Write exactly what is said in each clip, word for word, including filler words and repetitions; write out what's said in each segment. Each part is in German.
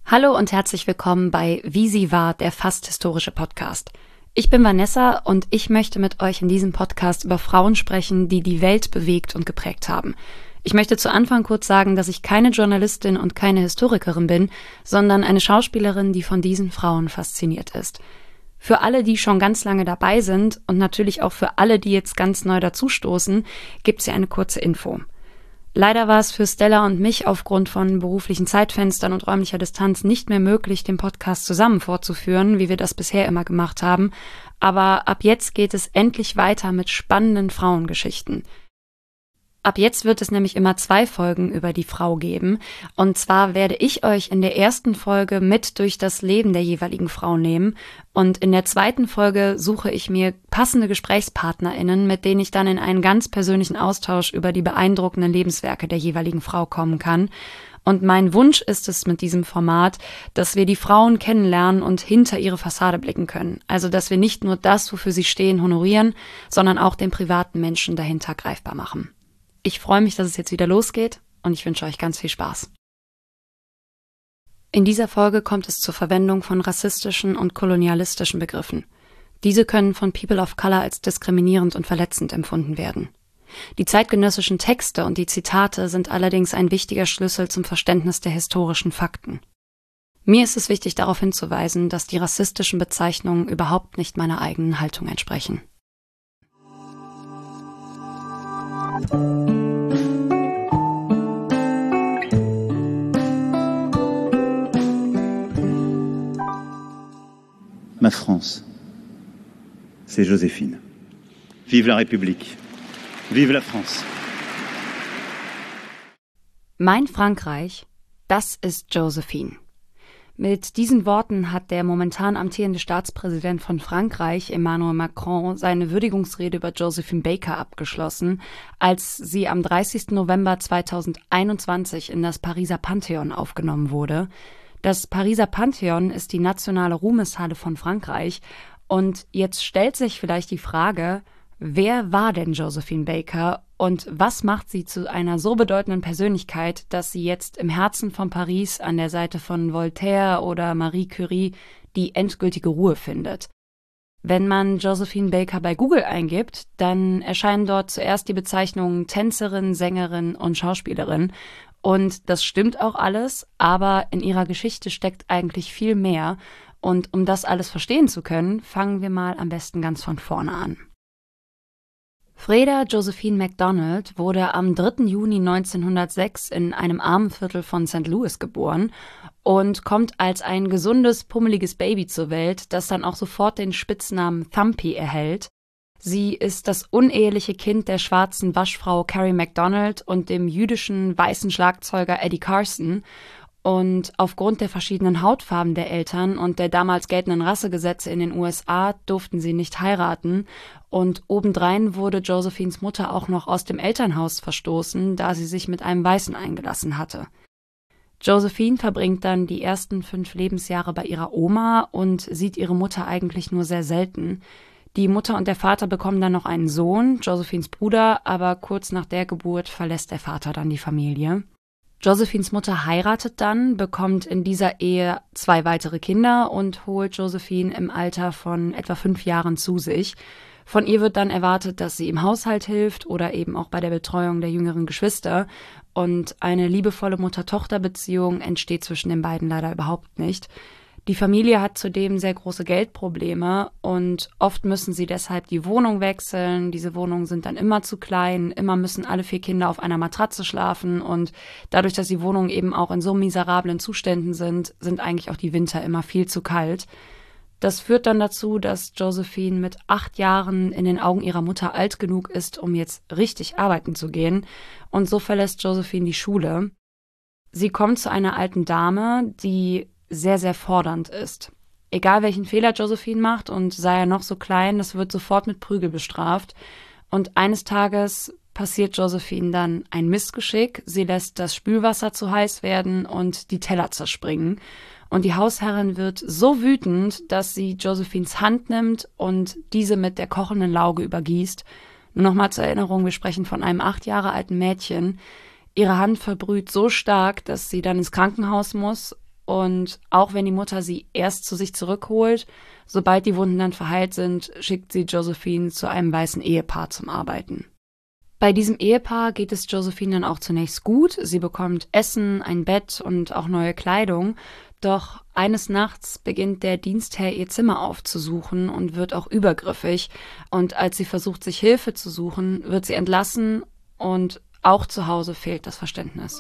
Hallo und herzlich willkommen bei Wie sie war, der fast historische Podcast. Ich bin Vanessa und ich möchte mit euch in diesem Podcast über Frauen sprechen, die die Welt bewegt und geprägt haben. Ich möchte zu Anfang kurz sagen, dass ich keine Journalistin und keine Historikerin bin, sondern eine Schauspielerin, die von diesen Frauen fasziniert ist. Für alle, die schon ganz lange dabei sind und natürlich auch für alle, die jetzt ganz neu dazustoßen, gibt's hier eine kurze Info. Leider war es für Stella und mich aufgrund von beruflichen Zeitfenstern und räumlicher Distanz nicht mehr möglich, den Podcast zusammen fortzuführen, wie wir das bisher immer gemacht haben. Aber ab jetzt geht es endlich weiter mit spannenden Frauengeschichten. Ab jetzt wird es nämlich immer zwei Folgen über die Frau geben. Und zwar werde ich euch in der ersten Folge mit durch das Leben der jeweiligen Frau nehmen. Und in der zweiten Folge suche ich mir passende GesprächspartnerInnen, mit denen ich dann in einen ganz persönlichen Austausch über die beeindruckenden Lebenswerke der jeweiligen Frau kommen kann. Und mein Wunsch ist es mit diesem Format, dass wir die Frauen kennenlernen und hinter ihre Fassade blicken können. Also, dass wir nicht nur das, wofür sie stehen, honorieren, sondern auch den privaten Menschen dahinter greifbar machen. Ich freue mich, dass es jetzt wieder losgeht und ich wünsche euch ganz viel Spaß. In dieser Folge kommt es zur Verwendung von rassistischen und kolonialistischen Begriffen. Diese können von People of Color als diskriminierend und verletzend empfunden werden. Die zeitgenössischen Texte und die Zitate sind allerdings ein wichtiger Schlüssel zum Verständnis der historischen Fakten. Mir ist es wichtig, darauf hinzuweisen, dass die rassistischen Bezeichnungen überhaupt nicht meiner eigenen Haltung entsprechen. Ma France, c'est Joséphine. Vive la République. Vive la France. Mein Frankreich, das ist Joséphine. Mit diesen Worten hat der momentan amtierende Staatspräsident von Frankreich, Emmanuel Macron, seine Würdigungsrede über Joséphine Baker abgeschlossen, als sie am dreißigsten November zweitausendeinundzwanzig in das Pariser Pantheon aufgenommen wurde. Das Pariser Pantheon ist die nationale Ruhmeshalle von Frankreich und jetzt stellt sich vielleicht die Frage, wer war denn Joséphine Baker und was macht sie zu einer so bedeutenden Persönlichkeit, dass sie jetzt im Herzen von Paris an der Seite von Voltaire oder Marie Curie die endgültige Ruhe findet? Wenn man Joséphine Baker bei Google eingibt, dann erscheinen dort zuerst die Bezeichnungen Tänzerin, Sängerin und Schauspielerin. Und das stimmt auch alles, aber in ihrer Geschichte steckt eigentlich viel mehr. Und um das alles verstehen zu können, fangen wir mal am besten ganz von vorne an. Freda Joséphine MacDonald wurde am dritten Juni neunzehnhundertsechs in einem armen Viertel von Sankt Louis geboren und kommt als ein gesundes, pummeliges Baby zur Welt, das dann auch sofort den Spitznamen Thumpy erhält. Sie ist das uneheliche Kind der schwarzen Waschfrau Carrie MacDonald und dem jüdischen weißen Schlagzeuger Eddie Carson. Und aufgrund der verschiedenen Hautfarben der Eltern und der damals geltenden Rassegesetze in den U S A durften sie nicht heiraten. Und obendrein wurde Joséphines Mutter auch noch aus dem Elternhaus verstoßen, da sie sich mit einem Weißen eingelassen hatte. Joséphine verbringt dann die ersten fünf Lebensjahre bei ihrer Oma und sieht ihre Mutter eigentlich nur sehr selten. Die Mutter und der Vater bekommen dann noch einen Sohn, Joséphines Bruder, aber kurz nach der Geburt verlässt der Vater dann die Familie. Joséphines Mutter heiratet dann, bekommt in dieser Ehe zwei weitere Kinder und holt Joséphine im Alter von etwa fünf Jahren zu sich. Von ihr wird dann erwartet, dass sie im Haushalt hilft oder eben auch bei der Betreuung der jüngeren Geschwister. Und eine liebevolle Mutter-Tochter-Beziehung entsteht zwischen den beiden leider überhaupt nicht. Die Familie hat zudem sehr große Geldprobleme und oft müssen sie deshalb die Wohnung wechseln. Diese Wohnungen sind dann immer zu klein, immer müssen alle vier Kinder auf einer Matratze schlafen und dadurch, dass die Wohnungen eben auch in so miserablen Zuständen sind, sind eigentlich auch die Winter immer viel zu kalt. Das führt dann dazu, dass Joséphine mit acht Jahren in den Augen ihrer Mutter alt genug ist, um jetzt richtig arbeiten zu gehen und so verlässt Joséphine die Schule. Sie kommt zu einer alten Dame, die sehr, sehr fordernd ist. Egal welchen Fehler Joséphine macht und sei er noch so klein, das wird sofort mit Prügel bestraft. Und eines Tages passiert Joséphine dann ein Missgeschick. Sie lässt das Spülwasser zu heiß werden und die Teller zerspringen. Und die Hausherrin wird so wütend, dass sie Joséphines Hand nimmt und diese mit der kochenden Lauge übergießt. Nur nochmal zur Erinnerung, wir sprechen von einem acht Jahre alten Mädchen. Ihre Hand verbrüht so stark, dass sie dann ins Krankenhaus muss. und auch wenn die Mutter sie erst zu sich zurückholt, sobald die Wunden dann verheilt sind, schickt sie Josephine zu einem weißen Ehepaar zum Arbeiten. Bei diesem Ehepaar geht es Josephine dann auch zunächst gut. Sie bekommt Essen, ein Bett und auch neue Kleidung. Doch eines Nachts beginnt der Dienstherr ihr Zimmer aufzusuchen und wird auch übergriffig. Und als sie versucht, sich Hilfe zu suchen, wird sie entlassen und auch zu Hause fehlt das Verständnis.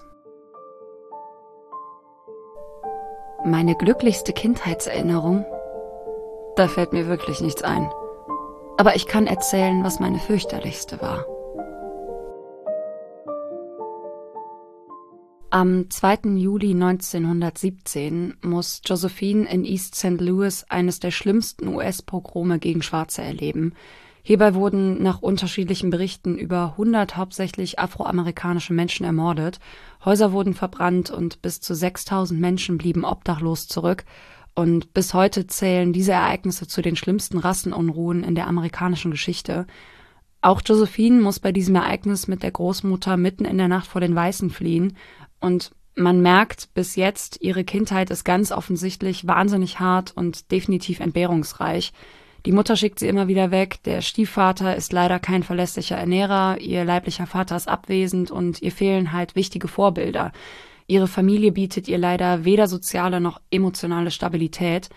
Meine glücklichste Kindheitserinnerung? Da fällt mir wirklich nichts ein. Aber ich kann erzählen, was meine fürchterlichste war. Am zweiten Juli neunzehnhundertsiebzehn muss Josephine in East Saint Louis eines der schlimmsten U S-Pogrome gegen Schwarze erleben. Hierbei wurden nach unterschiedlichen Berichten über hundert hauptsächlich afroamerikanische Menschen ermordet. Häuser wurden verbrannt und bis zu sechstausend Menschen blieben obdachlos zurück. Und bis heute zählen diese Ereignisse zu den schlimmsten Rassenunruhen in der amerikanischen Geschichte. Auch Josephine muss bei diesem Ereignis mit der Großmutter mitten in der Nacht vor den Weißen fliehen. Und man merkt bis jetzt, ihre Kindheit ist ganz offensichtlich wahnsinnig hart und definitiv entbehrungsreich. Die Mutter schickt sie immer wieder weg, der Stiefvater ist leider kein verlässlicher Ernährer, ihr leiblicher Vater ist abwesend und ihr fehlen halt wichtige Vorbilder. Ihre Familie bietet ihr leider weder soziale noch emotionale Stabilität.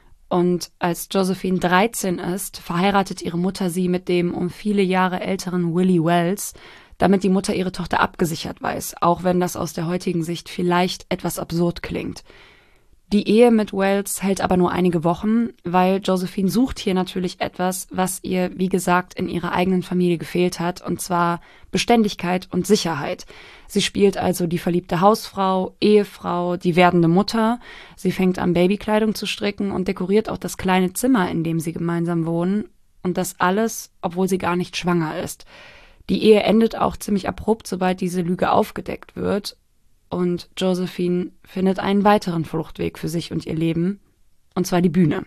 Und als Josephine dreizehn ist, verheiratet ihre Mutter sie mit dem um viele Jahre älteren Willie Wells, damit die Mutter ihre Tochter abgesichert weiß, auch wenn das aus der heutigen Sicht vielleicht etwas absurd klingt. Die Ehe mit Wells hält aber nur einige Wochen, weil Josephine sucht hier natürlich etwas, was ihr, wie gesagt, in ihrer eigenen Familie gefehlt hat, und zwar Beständigkeit und Sicherheit. Sie spielt also die verliebte Hausfrau, Ehefrau, die werdende Mutter. Sie fängt an, Babykleidung zu stricken und dekoriert auch das kleine Zimmer, in dem sie gemeinsam wohnen. Und das alles, obwohl sie gar nicht schwanger ist. Die Ehe endet auch ziemlich abrupt, sobald diese Lüge aufgedeckt wird. Und Josephine findet einen weiteren Fluchtweg für sich und ihr Leben, und zwar die Bühne.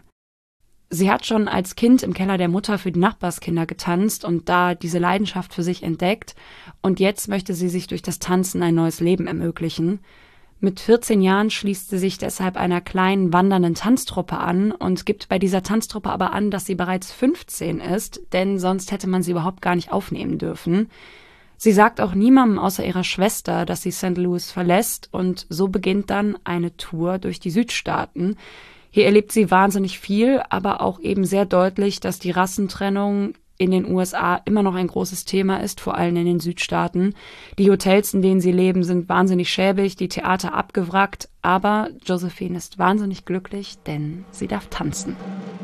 Sie hat schon als Kind im Keller der Mutter für die Nachbarskinder getanzt und da diese Leidenschaft für sich entdeckt. Und jetzt möchte sie sich durch das Tanzen ein neues Leben ermöglichen. Mit vierzehn Jahren schließt sie sich deshalb einer kleinen wandernden Tanztruppe an und gibt bei dieser Tanztruppe aber an, dass sie bereits fünfzehn ist, denn sonst hätte man sie überhaupt gar nicht aufnehmen dürfen. Sie sagt auch niemandem außer ihrer Schwester, dass sie Saint Louis verlässt, und so beginnt dann eine Tour durch die Südstaaten. Hier erlebt sie wahnsinnig viel, aber auch eben sehr deutlich, dass die Rassentrennung in den U S A immer noch ein großes Thema ist, vor allem in den Südstaaten. Die Hotels, in denen sie leben, sind wahnsinnig schäbig, die Theater abgewrackt, aber Josephine ist wahnsinnig glücklich, denn sie darf tanzen.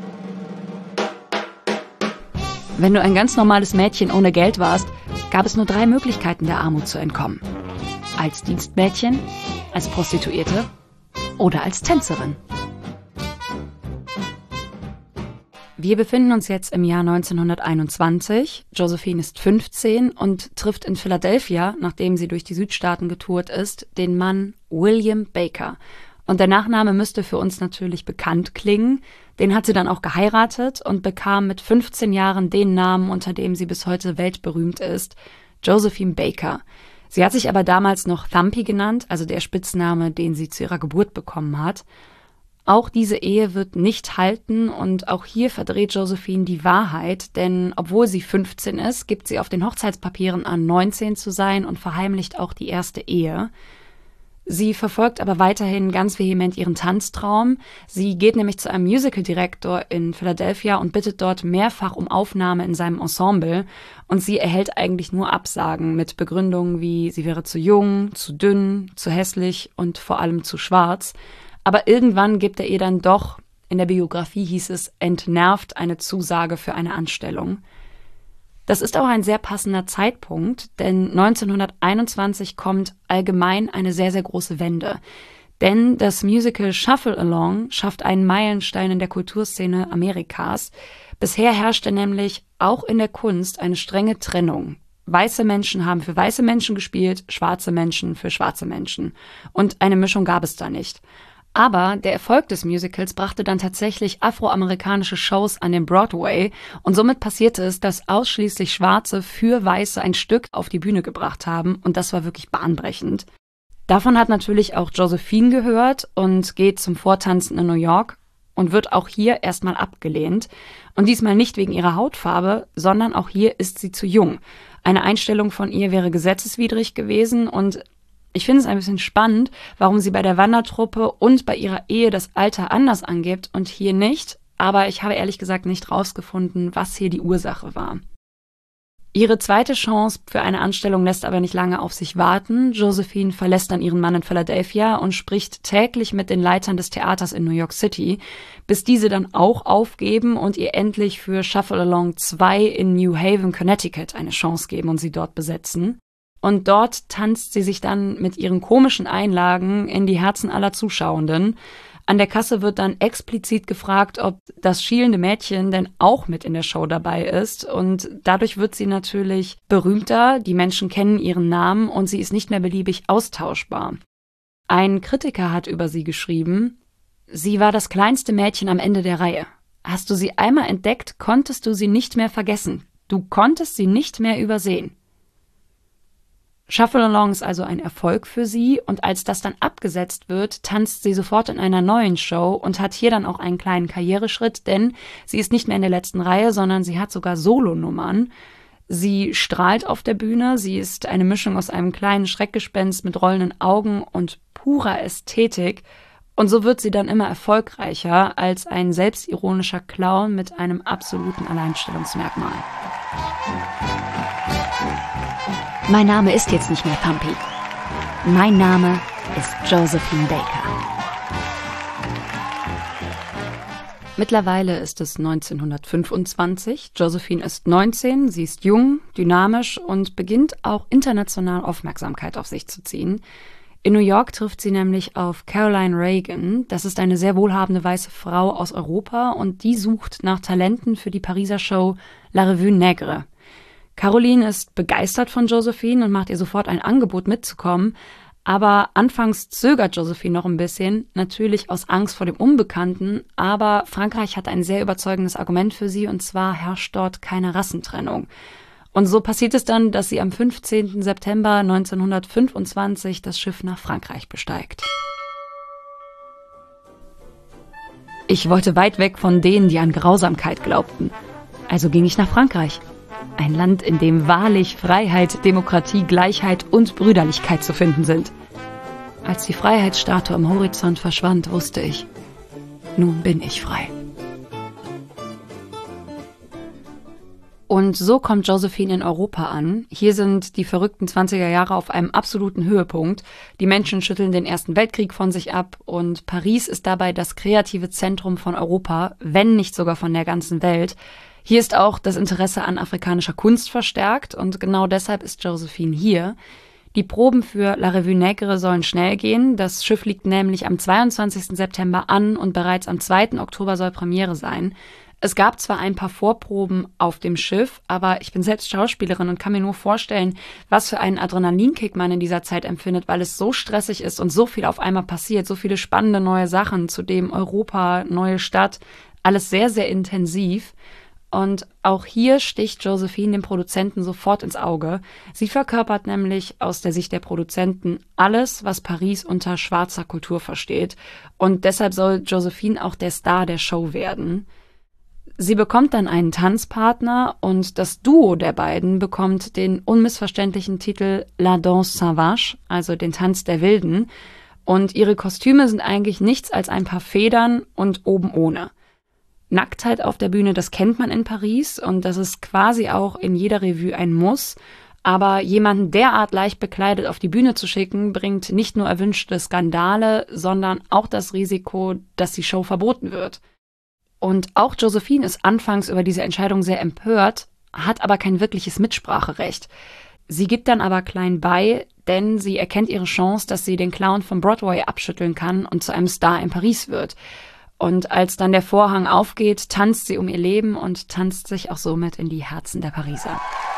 Wenn du ein ganz normales Mädchen ohne Geld warst, gab es nur drei Möglichkeiten, der Armut zu entkommen. Als Dienstmädchen, als Prostituierte oder als Tänzerin. Wir befinden uns jetzt im Jahr neunzehnhunderteinundzwanzig. Josephine ist fünfzehn und trifft in Philadelphia, nachdem sie durch die Südstaaten getourt ist, den Mann William Baker. Und der Nachname müsste für uns natürlich bekannt klingen. Den hat sie dann auch geheiratet und bekam mit fünfzehn Jahren den Namen, unter dem sie bis heute weltberühmt ist, Josephine Baker. Sie hat sich aber damals noch Thumpy genannt, also der Spitzname, den sie zu ihrer Geburt bekommen hat. Auch diese Ehe wird nicht halten und auch hier verdreht Josephine die Wahrheit, denn obwohl sie fünfzehn ist, gibt sie auf den Hochzeitspapieren an, neunzehn zu sein und verheimlicht auch die erste Ehe. Sie verfolgt aber weiterhin ganz vehement ihren Tanztraum. Sie geht nämlich zu einem Musical-Direktor in Philadelphia und bittet dort mehrfach um Aufnahme in seinem Ensemble. Und sie erhält eigentlich nur Absagen mit Begründungen wie, sie wäre zu jung, zu dünn, zu hässlich und vor allem zu schwarz. Aber irgendwann gibt er ihr dann doch, in der Biografie hieß es, entnervt, eine Zusage für eine Anstellung. Das ist auch ein sehr passender Zeitpunkt, denn neunzehnhunderteinundzwanzig kommt allgemein eine sehr, sehr große Wende. Denn das Musical Shuffle Along schafft einen Meilenstein in der Kulturszene Amerikas. Bisher herrschte nämlich auch in der Kunst eine strenge Trennung. Weiße Menschen haben für weiße Menschen gespielt, schwarze Menschen für schwarze Menschen. Und eine Mischung gab es da nicht. Aber der Erfolg des Musicals brachte dann tatsächlich afroamerikanische Shows an den Broadway und somit passierte es, dass ausschließlich Schwarze für Weiße ein Stück auf die Bühne gebracht haben und das war wirklich bahnbrechend. Davon hat natürlich auch Josephine gehört und geht zum Vortanzen in New York und wird auch hier erstmal abgelehnt. Und diesmal nicht wegen ihrer Hautfarbe, sondern auch hier ist sie zu jung. Eine Einstellung von ihr wäre gesetzeswidrig gewesen und ich finde es ein bisschen spannend, warum sie bei der Wandertruppe und bei ihrer Ehe das Alter anders angibt und hier nicht. Aber ich habe ehrlich gesagt nicht rausgefunden, was hier die Ursache war. Ihre zweite Chance für eine Anstellung lässt aber nicht lange auf sich warten. Josephine verlässt dann ihren Mann in Philadelphia und spricht täglich mit den Leitern des Theaters in New York City, bis diese dann auch aufgeben und ihr endlich für Shuffle Along zwei in New Haven, Connecticut eine Chance geben und sie dort besetzen. Und dort tanzt sie sich dann mit ihren komischen Einlagen in die Herzen aller Zuschauenden. An der Kasse wird dann explizit gefragt, ob das schielende Mädchen denn auch mit in der Show dabei ist. Und dadurch wird sie natürlich berühmter, die Menschen kennen ihren Namen und sie ist nicht mehr beliebig austauschbar. Ein Kritiker hat über sie geschrieben: Sie war das kleinste Mädchen am Ende der Reihe. Hast du sie einmal entdeckt, konntest du sie nicht mehr vergessen. Du konntest sie nicht mehr übersehen. Shuffle Along ist also ein Erfolg für sie und als das dann abgesetzt wird, tanzt sie sofort in einer neuen Show und hat hier dann auch einen kleinen Karriereschritt, denn sie ist nicht mehr in der letzten Reihe, sondern sie hat sogar Solonummern. Sie strahlt auf der Bühne, sie ist eine Mischung aus einem kleinen Schreckgespenst mit rollenden Augen und purer Ästhetik und so wird sie dann immer erfolgreicher als ein selbstironischer Clown mit einem absoluten Alleinstellungsmerkmal. Mein Name ist jetzt nicht mehr Pumpy. Mein Name ist Josephine Baker. Mittlerweile ist es neunzehnhundertfünfundzwanzig. Josephine ist neunzehn, sie ist jung, dynamisch und beginnt auch international Aufmerksamkeit auf sich zu ziehen. In New York trifft sie nämlich auf Caroline Reagan. Das ist eine sehr wohlhabende weiße Frau aus Europa und die sucht nach Talenten für die Pariser Show La Revue Nègre. Caroline ist begeistert von Josephine und macht ihr sofort ein Angebot mitzukommen, aber anfangs zögert Josephine noch ein bisschen, natürlich aus Angst vor dem Unbekannten, aber Frankreich hat ein sehr überzeugendes Argument für sie und zwar herrscht dort keine Rassentrennung. Und so passiert es dann, dass sie am fünfzehnten September neunzehnhundertfünfundzwanzig das Schiff nach Frankreich besteigt. Ich wollte weit weg von denen, die an Grausamkeit glaubten. Also ging ich nach Frankreich. Ein Land, in dem wahrlich Freiheit, Demokratie, Gleichheit und Brüderlichkeit zu finden sind. Als die Freiheitsstatue am Horizont verschwand, wusste ich, nun bin ich frei. Und so kommt Josephine in Europa an. Hier sind die verrückten zwanziger Jahre auf einem absoluten Höhepunkt. Die Menschen schütteln den Ersten Weltkrieg von sich ab und Paris ist dabei das kreative Zentrum von Europa, wenn nicht sogar von der ganzen Welt. Hier ist auch das Interesse an afrikanischer Kunst verstärkt und genau deshalb ist Josephine hier. Die Proben für La Revue Nègre sollen schnell gehen. Das Schiff liegt nämlich am zweiundzwanzigsten September an und bereits am zweiten Oktober soll Premiere sein. Es gab zwar ein paar Vorproben auf dem Schiff, aber ich bin selbst Schauspielerin und kann mir nur vorstellen, was für einen Adrenalinkick man in dieser Zeit empfindet, weil es so stressig ist und so viel auf einmal passiert, so viele spannende neue Sachen, zudem Europa, neue Stadt, alles sehr, sehr intensiv. Und auch hier sticht Josephine dem Produzenten sofort ins Auge. Sie verkörpert nämlich aus der Sicht der Produzenten alles, was Paris unter schwarzer Kultur versteht. Und deshalb soll Josephine auch der Star der Show werden. Sie bekommt dann einen Tanzpartner und das Duo der beiden bekommt den unmissverständlichen Titel La Danse Sauvage, also den Tanz der Wilden. Und ihre Kostüme sind eigentlich nichts als ein paar Federn und oben ohne. Nacktheit auf der Bühne, das kennt man in Paris und das ist quasi auch in jeder Revue ein Muss. Aber jemanden derart leicht bekleidet auf die Bühne zu schicken, bringt nicht nur erwünschte Skandale, sondern auch das Risiko, dass die Show verboten wird. Und auch Josephine ist anfangs über diese Entscheidung sehr empört, hat aber kein wirkliches Mitspracherecht. Sie gibt dann aber klein bei, denn sie erkennt ihre Chance, dass sie den Clown vom Broadway abschütteln kann und zu einem Star in Paris wird. Und als dann der Vorhang aufgeht, tanzt sie um ihr Leben und tanzt sich auch somit in die Herzen der Pariser.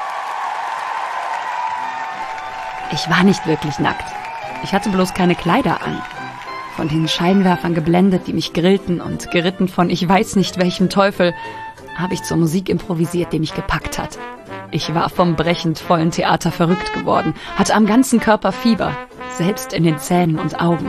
Ich war nicht wirklich nackt. Ich hatte bloß keine Kleider an. Von den Scheinwerfern geblendet, die mich grillten und geritten von ich weiß nicht welchem Teufel, habe ich zur Musik improvisiert, die mich gepackt hat. Ich war vom brechend vollen Theater verrückt geworden, hatte am ganzen Körper Fieber. selbst in den Zähnen und Augen.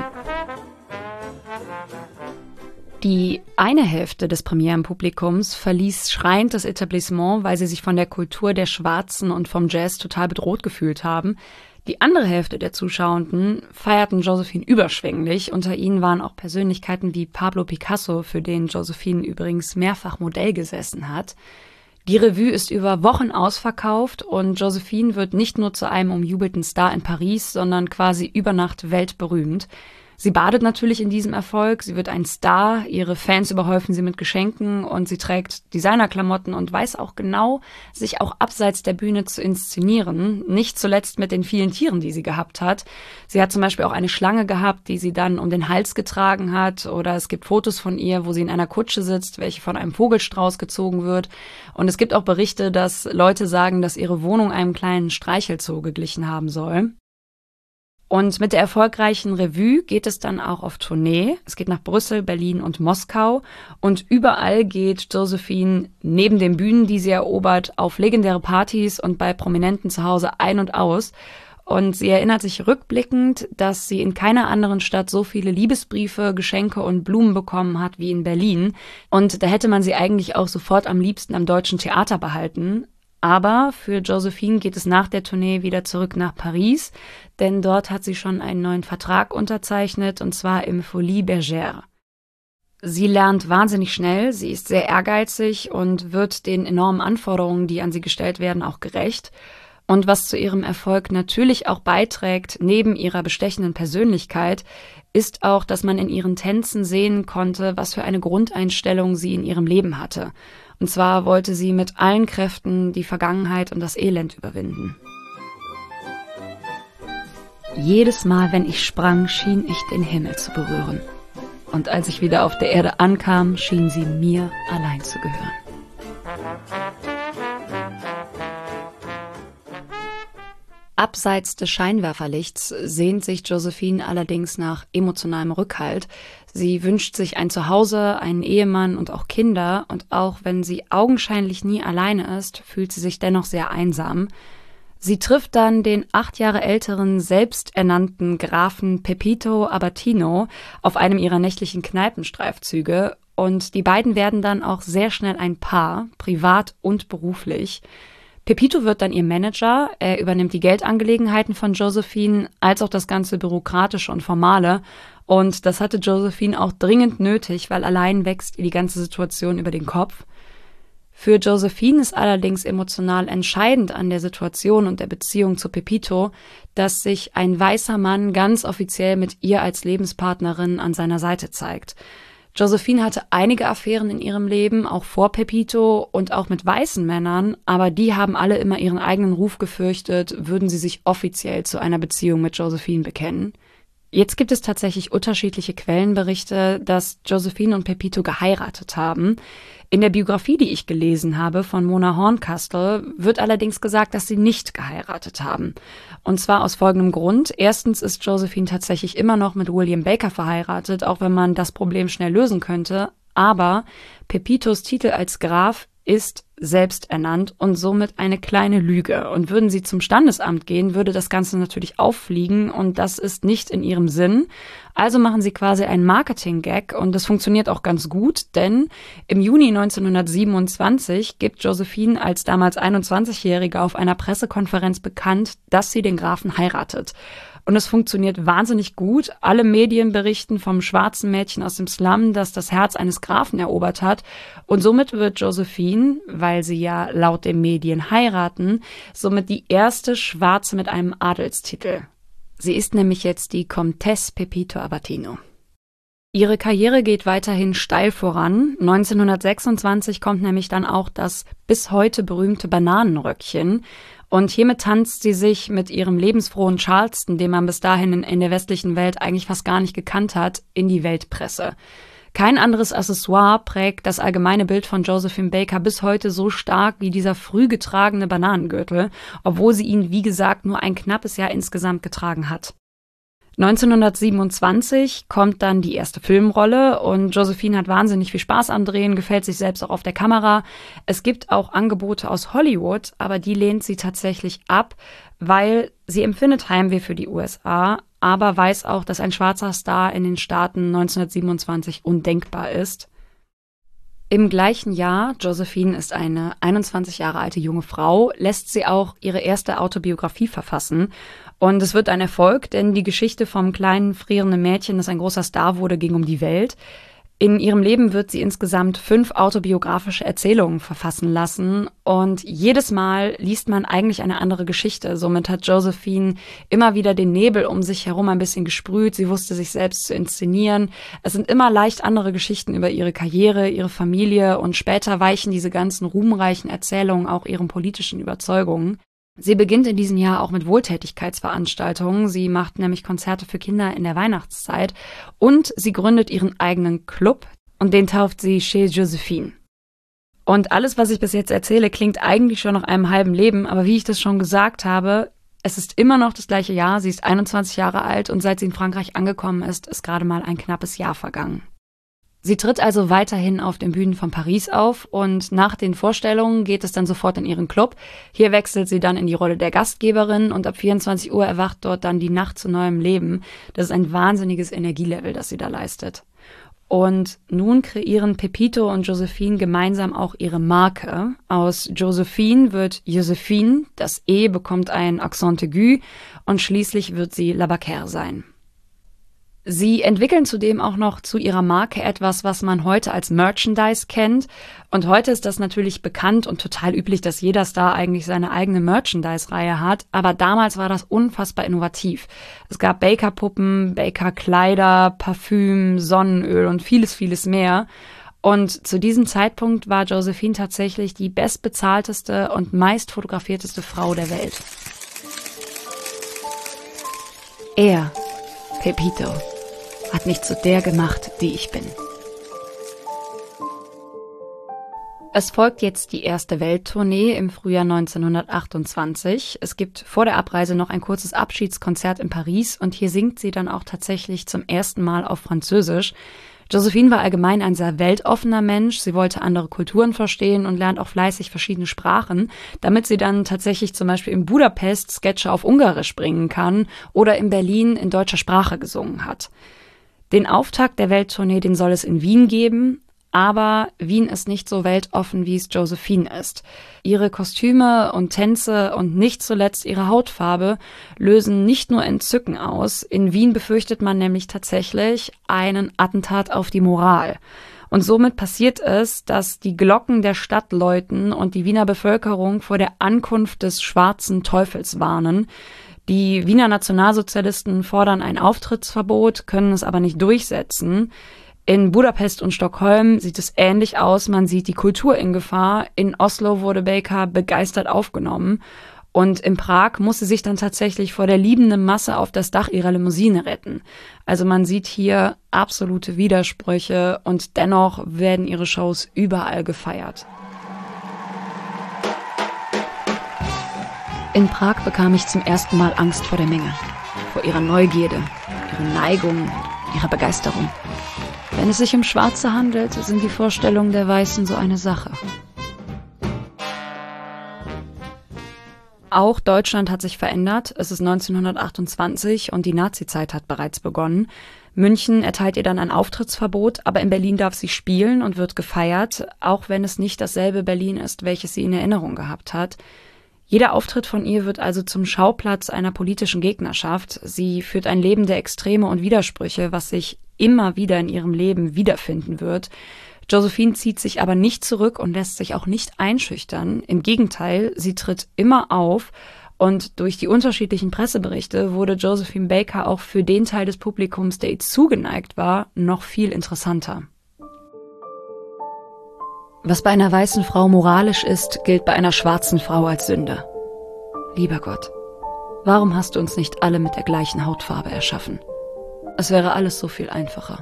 Die eine Hälfte des Premierenpublikums verließ schreiend das Etablissement, weil sie sich von der Kultur der Schwarzen und vom Jazz total bedroht gefühlt haben. Die andere Hälfte der Zuschauenden feierten Joséphine überschwänglich. Unter ihnen waren auch Persönlichkeiten wie Pablo Picasso, für den Joséphine übrigens mehrfach Modell gesessen hat. Die Revue ist über Wochen ausverkauft und Joséphine wird nicht nur zu einem umjubelten Star in Paris, sondern quasi über Nacht weltberühmt. Sie badet natürlich in diesem Erfolg, sie wird ein Star, ihre Fans überhäufen sie mit Geschenken und sie trägt Designerklamotten und weiß auch genau, sich auch abseits der Bühne zu inszenieren, nicht zuletzt mit den vielen Tieren, die sie gehabt hat. Sie hat zum Beispiel auch eine Schlange gehabt, die sie dann um den Hals getragen hat, oder es gibt Fotos von ihr, wo sie in einer Kutsche sitzt, welche von einem Vogelstrauß gezogen wird, und es gibt auch Berichte, dass Leute sagen, dass ihre Wohnung einem kleinen Streichelzoo geglichen haben soll. Und mit der erfolgreichen Revue geht es dann auch auf Tournee. Es geht nach Brüssel, Berlin und Moskau. Und überall geht Joséphine neben den Bühnen, die sie erobert, auf legendäre Partys und bei Prominenten zu Hause ein- und aus. Und sie erinnert sich rückblickend, dass sie in keiner anderen Stadt so viele Liebesbriefe, Geschenke und Blumen bekommen hat wie in Berlin. Und da hätte man sie eigentlich auch sofort am liebsten am Deutschen Theater behalten. Aber für Joséphine geht es nach der Tournee wieder zurück nach Paris, denn dort hat sie schon einen neuen Vertrag unterzeichnet, und zwar im Folies Bergère. Sie lernt wahnsinnig schnell, sie ist sehr ehrgeizig und wird den enormen Anforderungen, die an sie gestellt werden, auch gerecht. Und was zu ihrem Erfolg natürlich auch beiträgt, neben ihrer bestechenden Persönlichkeit, ist auch, dass man in ihren Tänzen sehen konnte, was für eine Grundeinstellung sie in ihrem Leben hatte. Und zwar wollte sie mit allen Kräften die Vergangenheit und das Elend überwinden. Jedes Mal, wenn ich sprang, schien ich den Himmel zu berühren. Und als ich wieder auf der Erde ankam, schien sie mir allein zu gehören. Abseits des Scheinwerferlichts sehnt sich Joséphine allerdings nach emotionalem Rückhalt. Sie wünscht sich ein Zuhause, einen Ehemann und auch Kinder. Und auch wenn sie augenscheinlich nie alleine ist, fühlt sie sich dennoch sehr einsam. Sie trifft dann den acht Jahre älteren, selbsternannten Grafen Pepito Abatino auf einem ihrer nächtlichen Kneipenstreifzüge. Und die beiden werden dann auch sehr schnell ein Paar, privat und beruflich. Pepito wird dann ihr Manager, er übernimmt die Geldangelegenheiten von Joséphine, als auch das ganze Bürokratische und Formale. Und das hatte Joséphine auch dringend nötig, weil allein wächst ihr die ganze Situation über den Kopf. Für Joséphine ist allerdings emotional entscheidend an der Situation und der Beziehung zu Pepito, dass sich ein weißer Mann ganz offiziell mit ihr als Lebenspartnerin an seiner Seite zeigt. Joséphine hatte einige Affären in ihrem Leben, auch vor Pepito und auch mit weißen Männern, aber die haben alle immer ihren eigenen Ruf gefürchtet, würden sie sich offiziell zu einer Beziehung mit Joséphine bekennen. Jetzt gibt es tatsächlich unterschiedliche Quellenberichte, dass Joséphine und Pepito geheiratet haben. In der Biografie, die ich gelesen habe von Mona Horncastle, wird allerdings gesagt, dass sie nicht geheiratet haben. Und zwar aus folgendem Grund. Erstens ist Joséphine tatsächlich immer noch mit William Baker verheiratet, auch wenn man das Problem schnell lösen könnte. Aber Pepitos Titel als Graf ist selbst ernannt und somit eine kleine Lüge. Und würden sie zum Standesamt gehen, würde das Ganze natürlich auffliegen und das ist nicht in ihrem Sinn. Also machen sie quasi einen Marketing-Gag und das funktioniert auch ganz gut, denn im Juni neunzehnhundertsiebenundzwanzig gibt Joséphine als damals einundzwanzigjährige auf einer Pressekonferenz bekannt, dass sie den Grafen heiratet. Und es funktioniert wahnsinnig gut. Alle Medien berichten vom schwarzen Mädchen aus dem Slum, das das Herz eines Grafen erobert hat. Und somit wird Joséphine, weil sie ja laut den Medien heiraten, somit die erste Schwarze mit einem Adelstitel. Sie ist nämlich jetzt die Comtesse Pepito Abatino. Ihre Karriere geht weiterhin steil voran. neunzehnhundertsechsundzwanzig kommt nämlich dann auch das bis heute berühmte Bananenröckchen. Und hiermit tanzt sie sich mit ihrem lebensfrohen Charleston, den man bis dahin in, in der westlichen Welt eigentlich fast gar nicht gekannt hat, in die Weltpresse. Kein anderes Accessoire prägt das allgemeine Bild von Joséphine Baker bis heute so stark wie dieser früh getragene Bananengürtel, obwohl sie ihn, wie gesagt, nur ein knappes Jahr insgesamt getragen hat. neunzehnhundertsiebenundzwanzig kommt dann die erste Filmrolle und Joséphine hat wahnsinnig viel Spaß am Drehen, gefällt sich selbst auch auf der Kamera. Es gibt auch Angebote aus Hollywood, aber die lehnt sie tatsächlich ab, weil sie empfindet Heimweh für die U S A. aber weiß auch, dass ein schwarzer Star in den Staaten neunzehnhundertsiebenundzwanzig undenkbar ist. Im gleichen Jahr, Josephine ist eine einundzwanzig Jahre alte junge Frau, lässt sie auch ihre erste Autobiografie verfassen. Und es wird ein Erfolg, denn die Geschichte vom kleinen, frierenden Mädchen, das ein großer Star wurde, ging um die Welt. In ihrem Leben wird sie insgesamt fünf autobiografische Erzählungen verfassen lassen und jedes Mal liest man eigentlich eine andere Geschichte. Somit hat Josephine immer wieder den Nebel um sich herum ein bisschen gesprüht. Sie wusste sich selbst zu inszenieren. Es sind immer leicht andere Geschichten über ihre Karriere, ihre Familie und später weichen diese ganzen ruhmreichen Erzählungen auch ihren politischen Überzeugungen. Sie beginnt in diesem Jahr auch mit Wohltätigkeitsveranstaltungen. Sie macht nämlich Konzerte für Kinder in der Weihnachtszeit und sie gründet ihren eigenen Club und den tauft sie Chez Josephine. Und alles, was ich bis jetzt erzähle, klingt eigentlich schon nach einem halben Leben, aber wie ich das schon gesagt habe, es ist immer noch das gleiche Jahr. Sie ist einundzwanzig Jahre alt und seit sie in Frankreich angekommen ist, ist gerade mal ein knappes Jahr vergangen. Sie tritt also weiterhin auf den Bühnen von Paris auf und nach den Vorstellungen geht es dann sofort in ihren Club. Hier wechselt sie dann in die Rolle der Gastgeberin und ab vierundzwanzig Uhr erwacht dort dann die Nacht zu neuem Leben. Das ist ein wahnsinniges Energielevel, das sie da leistet. Und nun kreieren Pepito und Josephine gemeinsam auch ihre Marke. Aus Josephine wird Josephine, das E bekommt ein Accent aigu und schließlich wird sie La Baquère sein. Sie entwickeln zudem auch noch zu ihrer Marke etwas, was man heute als Merchandise kennt. Und heute ist das natürlich bekannt und total üblich, dass jeder Star eigentlich seine eigene Merchandise-Reihe hat. Aber damals war das unfassbar innovativ. Es gab Baker-Puppen, Baker-Kleider, Parfüm, Sonnenöl und vieles, vieles mehr. Und zu diesem Zeitpunkt war Josephine tatsächlich die bestbezahlteste und meist fotografierteste Frau der Welt. Er, Pepito, hat mich zu der gemacht, die ich bin. Es folgt jetzt die erste Welttournee im Frühjahr neunzehnhundertachtundzwanzig. Es gibt vor der Abreise noch ein kurzes Abschiedskonzert in Paris und hier singt sie dann auch tatsächlich zum ersten Mal auf Französisch. Josephine war allgemein ein sehr weltoffener Mensch. Sie wollte andere Kulturen verstehen und lernt auch fleißig verschiedene Sprachen, damit sie dann tatsächlich zum Beispiel in Budapest Sketche auf Ungarisch bringen kann oder in Berlin in deutscher Sprache gesungen hat. Den Auftakt der Welttournee, den soll es in Wien geben, aber Wien ist nicht so weltoffen, wie es Josephine ist. Ihre Kostüme und Tänze und nicht zuletzt ihre Hautfarbe lösen nicht nur Entzücken aus. In Wien befürchtet man nämlich tatsächlich einen Attentat auf die Moral. Und somit passiert es, dass die Glocken der Stadt läuten und die Wiener Bevölkerung vor der Ankunft des schwarzen Teufels warnen. Die Wiener Nationalsozialisten fordern ein Auftrittsverbot, können es aber nicht durchsetzen. In Budapest und Stockholm sieht es ähnlich aus, man sieht die Kultur in Gefahr. In Oslo wurde Baker begeistert aufgenommen und in Prag muss sie sich dann tatsächlich vor der liebenden Masse auf das Dach ihrer Limousine retten. Also man sieht hier absolute Widersprüche und dennoch werden ihre Shows überall gefeiert. In Prag bekam ich zum ersten Mal Angst vor der Menge, vor ihrer Neugierde, ihrer Neigung, ihrer Begeisterung. Wenn es sich um Schwarze handelt, sind die Vorstellungen der Weißen so eine Sache. Auch Deutschland hat sich verändert. Es ist neunzehnhundertachtundzwanzig und die Nazizeit hat bereits begonnen. München erteilt ihr dann ein Auftrittsverbot, aber in Berlin darf sie spielen und wird gefeiert, auch wenn es nicht dasselbe Berlin ist, welches sie in Erinnerung gehabt hat. Jeder Auftritt von ihr wird also zum Schauplatz einer politischen Gegnerschaft. Sie führt ein Leben der Extreme und Widersprüche, was sich immer wieder in ihrem Leben wiederfinden wird. Josephine zieht sich aber nicht zurück und lässt sich auch nicht einschüchtern. Im Gegenteil, sie tritt immer auf und durch die unterschiedlichen Presseberichte wurde Josephine Baker auch für den Teil des Publikums, der ihr zugeneigt war, noch viel interessanter. Was bei einer weißen Frau moralisch ist, gilt bei einer schwarzen Frau als Sünde. Lieber Gott, warum hast du uns nicht alle mit der gleichen Hautfarbe erschaffen? Es wäre alles so viel einfacher.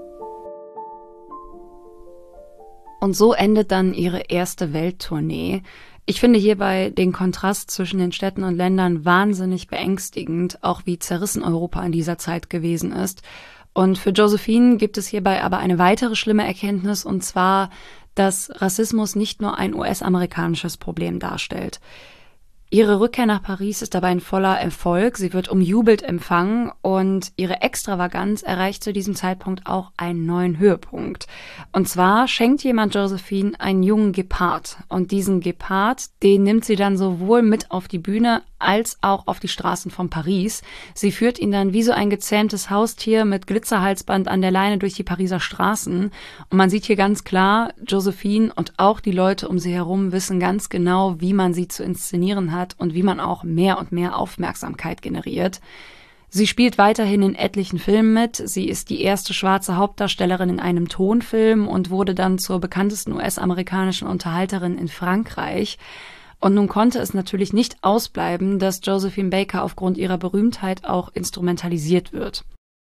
Und so endet dann ihre erste Welttournee. Ich finde hierbei den Kontrast zwischen den Städten und Ländern wahnsinnig beängstigend, auch wie zerrissen Europa in dieser Zeit gewesen ist. Und für Josephine gibt es hierbei aber eine weitere schlimme Erkenntnis, und zwar, dass Rassismus nicht nur ein U S-amerikanisches Problem darstellt. Ihre Rückkehr nach Paris ist dabei ein voller Erfolg. Sie wird umjubelt empfangen und ihre Extravaganz erreicht zu diesem Zeitpunkt auch einen neuen Höhepunkt. Und zwar schenkt jemand Josephine einen jungen Gepard. Und diesen Gepard, den nimmt sie dann sowohl mit auf die Bühne als auch auf die Straßen von Paris. Sie führt ihn dann wie so ein gezähmtes Haustier mit Glitzerhalsband an der Leine durch die Pariser Straßen. Und man sieht hier ganz klar, Josephine und auch die Leute um sie herum wissen ganz genau, wie man sie zu inszenieren hat und wie man auch mehr und mehr Aufmerksamkeit generiert. Sie spielt weiterhin in etlichen Filmen mit. Sie ist die erste schwarze Hauptdarstellerin in einem Tonfilm und wurde dann zur bekanntesten U S-amerikanischen Unterhalterin in Frankreich. Und nun konnte es natürlich nicht ausbleiben, dass Josephine Baker aufgrund ihrer Berühmtheit auch instrumentalisiert wird.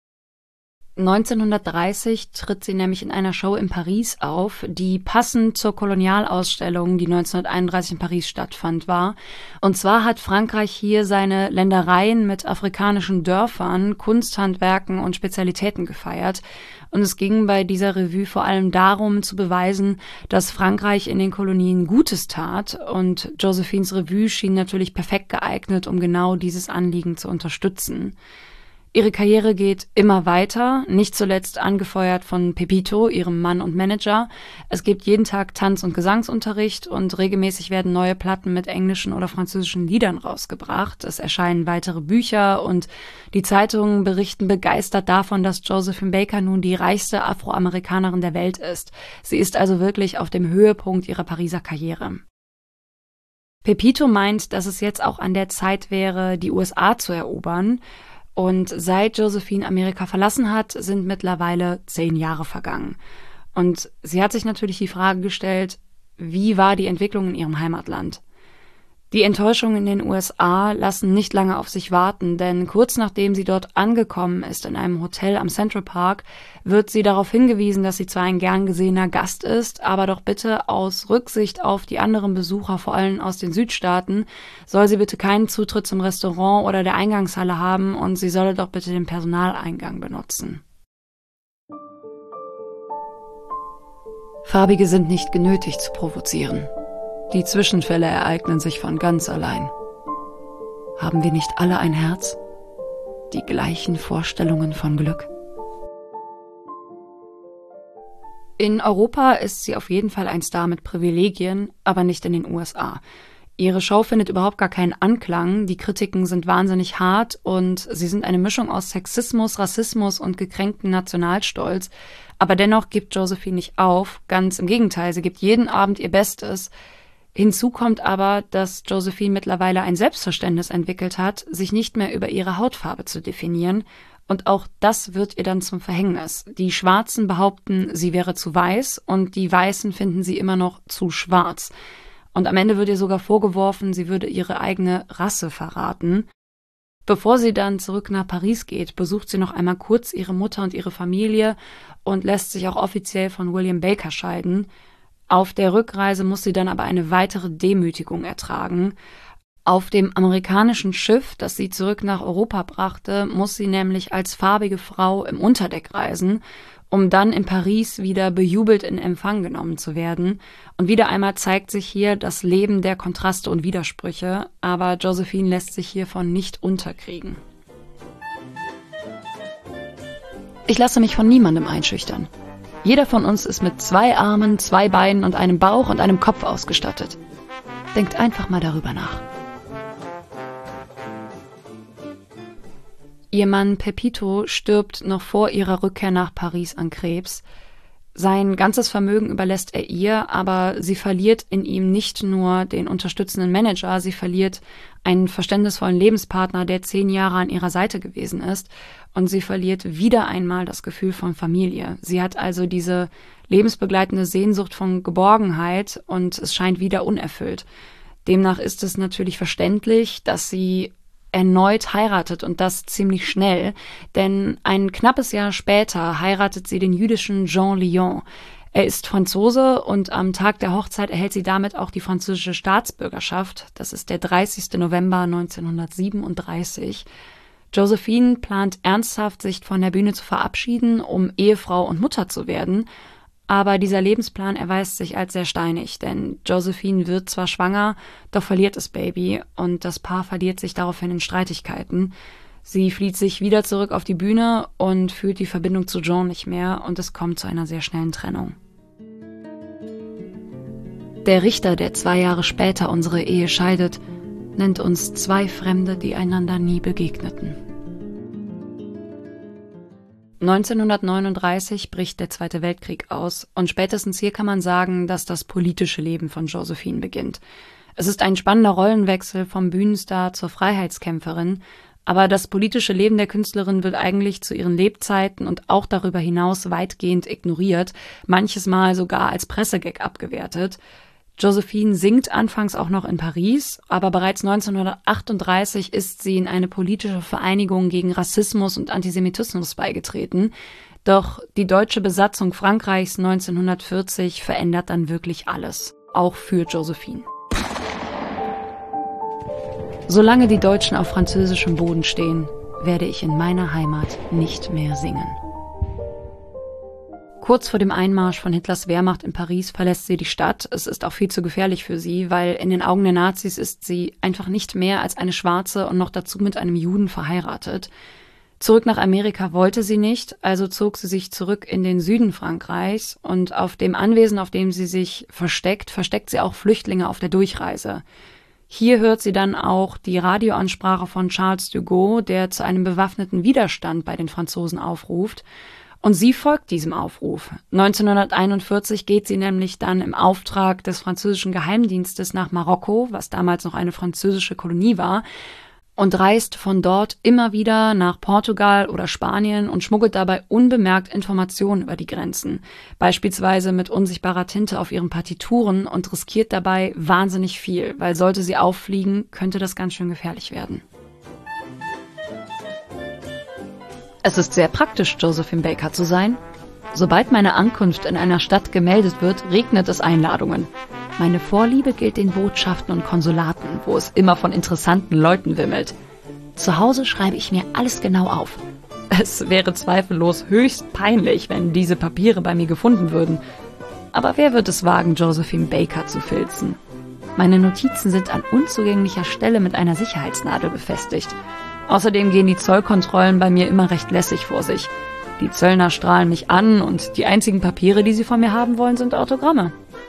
neunzehnhundertdreißig tritt sie nämlich in einer Show in Paris auf, die passend zur Kolonialausstellung, die neunzehnhunderteinunddreißig in Paris stattfand, war. Und zwar hat Frankreich hier seine Ländereien mit afrikanischen Dörfern, Kunsthandwerken und Spezialitäten gefeiert. Und es ging bei dieser Revue vor allem darum, zu beweisen, dass Frankreich in den Kolonien Gutes tat. Und Josephines Revue schien natürlich perfekt geeignet, um genau dieses Anliegen zu unterstützen. Ihre Karriere geht immer weiter, nicht zuletzt angefeuert von Pepito, ihrem Mann und Manager. Es gibt jeden Tag Tanz- und Gesangsunterricht und regelmäßig werden neue Platten mit englischen oder französischen Liedern rausgebracht. Es erscheinen weitere Bücher und die Zeitungen berichten begeistert davon, dass Josephine Baker nun die reichste Afroamerikanerin der Welt ist. Sie ist also wirklich auf dem Höhepunkt ihrer Pariser Karriere. Pepito meint, dass es jetzt auch an der Zeit wäre, die U S A zu erobern. Und seit Josephine Amerika verlassen hat, sind mittlerweile zehn Jahre vergangen. Und sie hat sich natürlich die Frage gestellt, wie war die Entwicklung in ihrem Heimatland? Die Enttäuschungen in den U S A lassen nicht lange auf sich warten, denn kurz nachdem sie dort angekommen ist in einem Hotel am Central Park, wird sie darauf hingewiesen, dass sie zwar ein gern gesehener Gast ist, aber doch bitte aus Rücksicht auf die anderen Besucher, vor allem aus den Südstaaten, soll sie bitte keinen Zutritt zum Restaurant oder der Eingangshalle haben und sie solle doch bitte den Personaleingang benutzen. Farbige sind nicht genötigt zu provozieren. Die Zwischenfälle ereignen sich von ganz allein. Haben wir nicht alle ein Herz? Die gleichen Vorstellungen von Glück? In Europa ist sie auf jeden Fall ein Star mit Privilegien, aber nicht in den U S A. Ihre Show findet überhaupt gar keinen Anklang, die Kritiken sind wahnsinnig hart und sie sind eine Mischung aus Sexismus, Rassismus und gekränktem Nationalstolz. Aber dennoch gibt Josephine nicht auf, ganz im Gegenteil, sie gibt jeden Abend ihr Bestes. Hinzu kommt aber, dass Josephine mittlerweile ein Selbstverständnis entwickelt hat, sich nicht mehr über ihre Hautfarbe zu definieren. Und auch das wird ihr dann zum Verhängnis. Die Schwarzen behaupten, sie wäre zu weiß und die Weißen finden sie immer noch zu schwarz. Und am Ende wird ihr sogar vorgeworfen, sie würde ihre eigene Rasse verraten. Bevor sie dann zurück nach Paris geht, besucht sie noch einmal kurz ihre Mutter und ihre Familie und lässt sich auch offiziell von William Baker scheiden. Auf der Rückreise muss sie dann aber eine weitere Demütigung ertragen. Auf dem amerikanischen Schiff, das sie zurück nach Europa brachte, muss sie nämlich als farbige Frau im Unterdeck reisen, um dann in Paris wieder bejubelt in Empfang genommen zu werden. Und wieder einmal zeigt sich hier das Leben der Kontraste und Widersprüche, aber Josephine lässt sich hiervon nicht unterkriegen. Ich lasse mich von niemandem einschüchtern. Jeder von uns ist mit zwei Armen, zwei Beinen und einem Bauch und einem Kopf ausgestattet. Denkt einfach mal darüber nach. Ihr Mann Pepito stirbt noch vor ihrer Rückkehr nach Paris an Krebs. Sein ganzes Vermögen überlässt er ihr, aber sie verliert in ihm nicht nur den unterstützenden Manager, sie verliert einen verständnisvollen Lebenspartner, der zehn Jahre an ihrer Seite gewesen ist, und sie verliert wieder einmal das Gefühl von Familie. Sie hat also diese lebensbegleitende Sehnsucht von Geborgenheit und es scheint wieder unerfüllt. Demnach ist es natürlich verständlich, dass sie erneut heiratet und das ziemlich schnell, denn ein knappes Jahr später heiratet sie den jüdischen Jean Lyon. Er ist Franzose und am Tag der Hochzeit erhält sie damit auch die französische Staatsbürgerschaft. Das ist der dreißigsten November neunzehnhundertsiebenunddreißig. Josephine plant ernsthaft, sich von der Bühne zu verabschieden, um Ehefrau und Mutter zu werden. Aber dieser Lebensplan erweist sich als sehr steinig, denn Josephine wird zwar schwanger, doch verliert das Baby und das Paar verliert sich daraufhin in Streitigkeiten. Sie flieht sich wieder zurück auf die Bühne und fühlt die Verbindung zu Jean nicht mehr und es kommt zu einer sehr schnellen Trennung. Der Richter, der zwei Jahre später unsere Ehe scheidet, nennt uns zwei Fremde, die einander nie begegneten. neunzehnhundertneununddreißig bricht der Zweite Weltkrieg aus und spätestens hier kann man sagen, dass das politische Leben von Josephine beginnt. Es ist ein spannender Rollenwechsel vom Bühnenstar zur Freiheitskämpferin, aber das politische Leben der Künstlerin wird eigentlich zu ihren Lebzeiten und auch darüber hinaus weitgehend ignoriert, manches Mal sogar als Pressegag abgewertet. Josephine singt anfangs auch noch in Paris, aber bereits neunzehnhundertachtunddreißig ist sie in eine politische Vereinigung gegen Rassismus und Antisemitismus beigetreten. Doch die deutsche Besatzung Frankreichs neunzehnhundertvierzig verändert dann wirklich alles, auch für Josephine. Solange die Deutschen auf französischem Boden stehen, werde ich in meiner Heimat nicht mehr singen. Kurz vor dem Einmarsch von Hitlers Wehrmacht in Paris verlässt sie die Stadt. Es ist auch viel zu gefährlich für sie, weil in den Augen der Nazis ist sie einfach nicht mehr als eine Schwarze und noch dazu mit einem Juden verheiratet. Zurück nach Amerika wollte sie nicht, also zog sie sich zurück in den Süden Frankreichs und auf dem Anwesen, auf dem sie sich versteckt, versteckt sie auch Flüchtlinge auf der Durchreise. Hier hört sie dann auch die Radioansprache von Charles de Gaulle, der zu einem bewaffneten Widerstand bei den Franzosen aufruft. Und sie folgt diesem Aufruf. neunzehnhunderteinundvierzig geht sie nämlich dann im Auftrag des französischen Geheimdienstes nach Marokko, was damals noch eine französische Kolonie war, und reist von dort immer wieder nach Portugal oder Spanien und schmuggelt dabei unbemerkt Informationen über die Grenzen, beispielsweise mit unsichtbarer Tinte auf ihren Partituren und riskiert dabei wahnsinnig viel, weil sollte sie auffliegen, könnte das ganz schön gefährlich werden. Es ist sehr praktisch, Josephine Baker zu sein. Sobald meine Ankunft in einer Stadt gemeldet wird, regnet es Einladungen. Meine Vorliebe gilt den Botschaften und Konsulaten, wo es immer von interessanten Leuten wimmelt. Zu Hause schreibe ich mir alles genau auf. Es wäre zweifellos höchst peinlich, wenn diese Papiere bei mir gefunden würden. Aber wer wird es wagen, Josephine Baker zu filzen? Meine Notizen sind an unzugänglicher Stelle mit einer Sicherheitsnadel befestigt. Außerdem gehen die Zollkontrollen bei mir immer recht lässig vor sich. Die Zöllner strahlen mich an und die einzigen Papiere, die sie von mir haben wollen, sind Autogramme.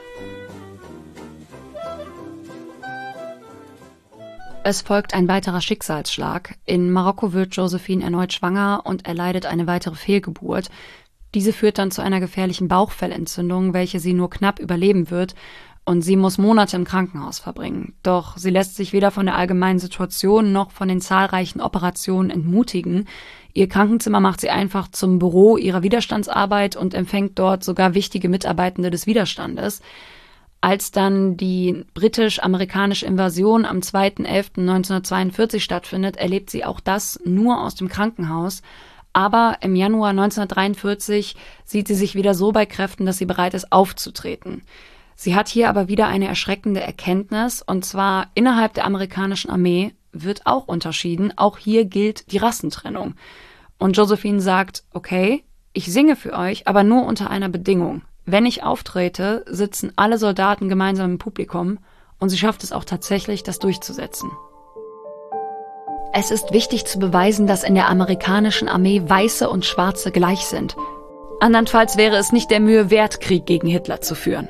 Es folgt ein weiterer Schicksalsschlag. In Marokko wird Josephine erneut schwanger und erleidet eine weitere Fehlgeburt. Diese führt dann zu einer gefährlichen Bauchfellentzündung, welche sie nur knapp überleben wird. Und sie muss Monate im Krankenhaus verbringen. Doch sie lässt sich weder von der allgemeinen Situation noch von den zahlreichen Operationen entmutigen. Ihr Krankenzimmer macht sie einfach zum Büro ihrer Widerstandsarbeit und empfängt dort sogar wichtige Mitarbeitende des Widerstandes. Als dann die britisch-amerikanische Invasion am zweiten elften neunzehnhundertzweiundvierzig stattfindet, erlebt sie auch das nur aus dem Krankenhaus. Aber im Januar neunzehnhundertdreiundvierzig sieht sie sich wieder so bei Kräften, dass sie bereit ist, aufzutreten. Sie hat hier aber wieder eine erschreckende Erkenntnis, und zwar innerhalb der amerikanischen Armee wird auch unterschieden. Auch hier gilt die Rassentrennung. Und Josephine sagt, okay, ich singe für euch, aber nur unter einer Bedingung. Wenn ich auftrete, sitzen alle Soldaten gemeinsam im Publikum, und sie schafft es auch tatsächlich, das durchzusetzen. Es ist wichtig zu beweisen, dass in der amerikanischen Armee Weiße und Schwarze gleich sind. Andernfalls wäre es nicht der Mühe wert, Krieg gegen Hitler zu führen.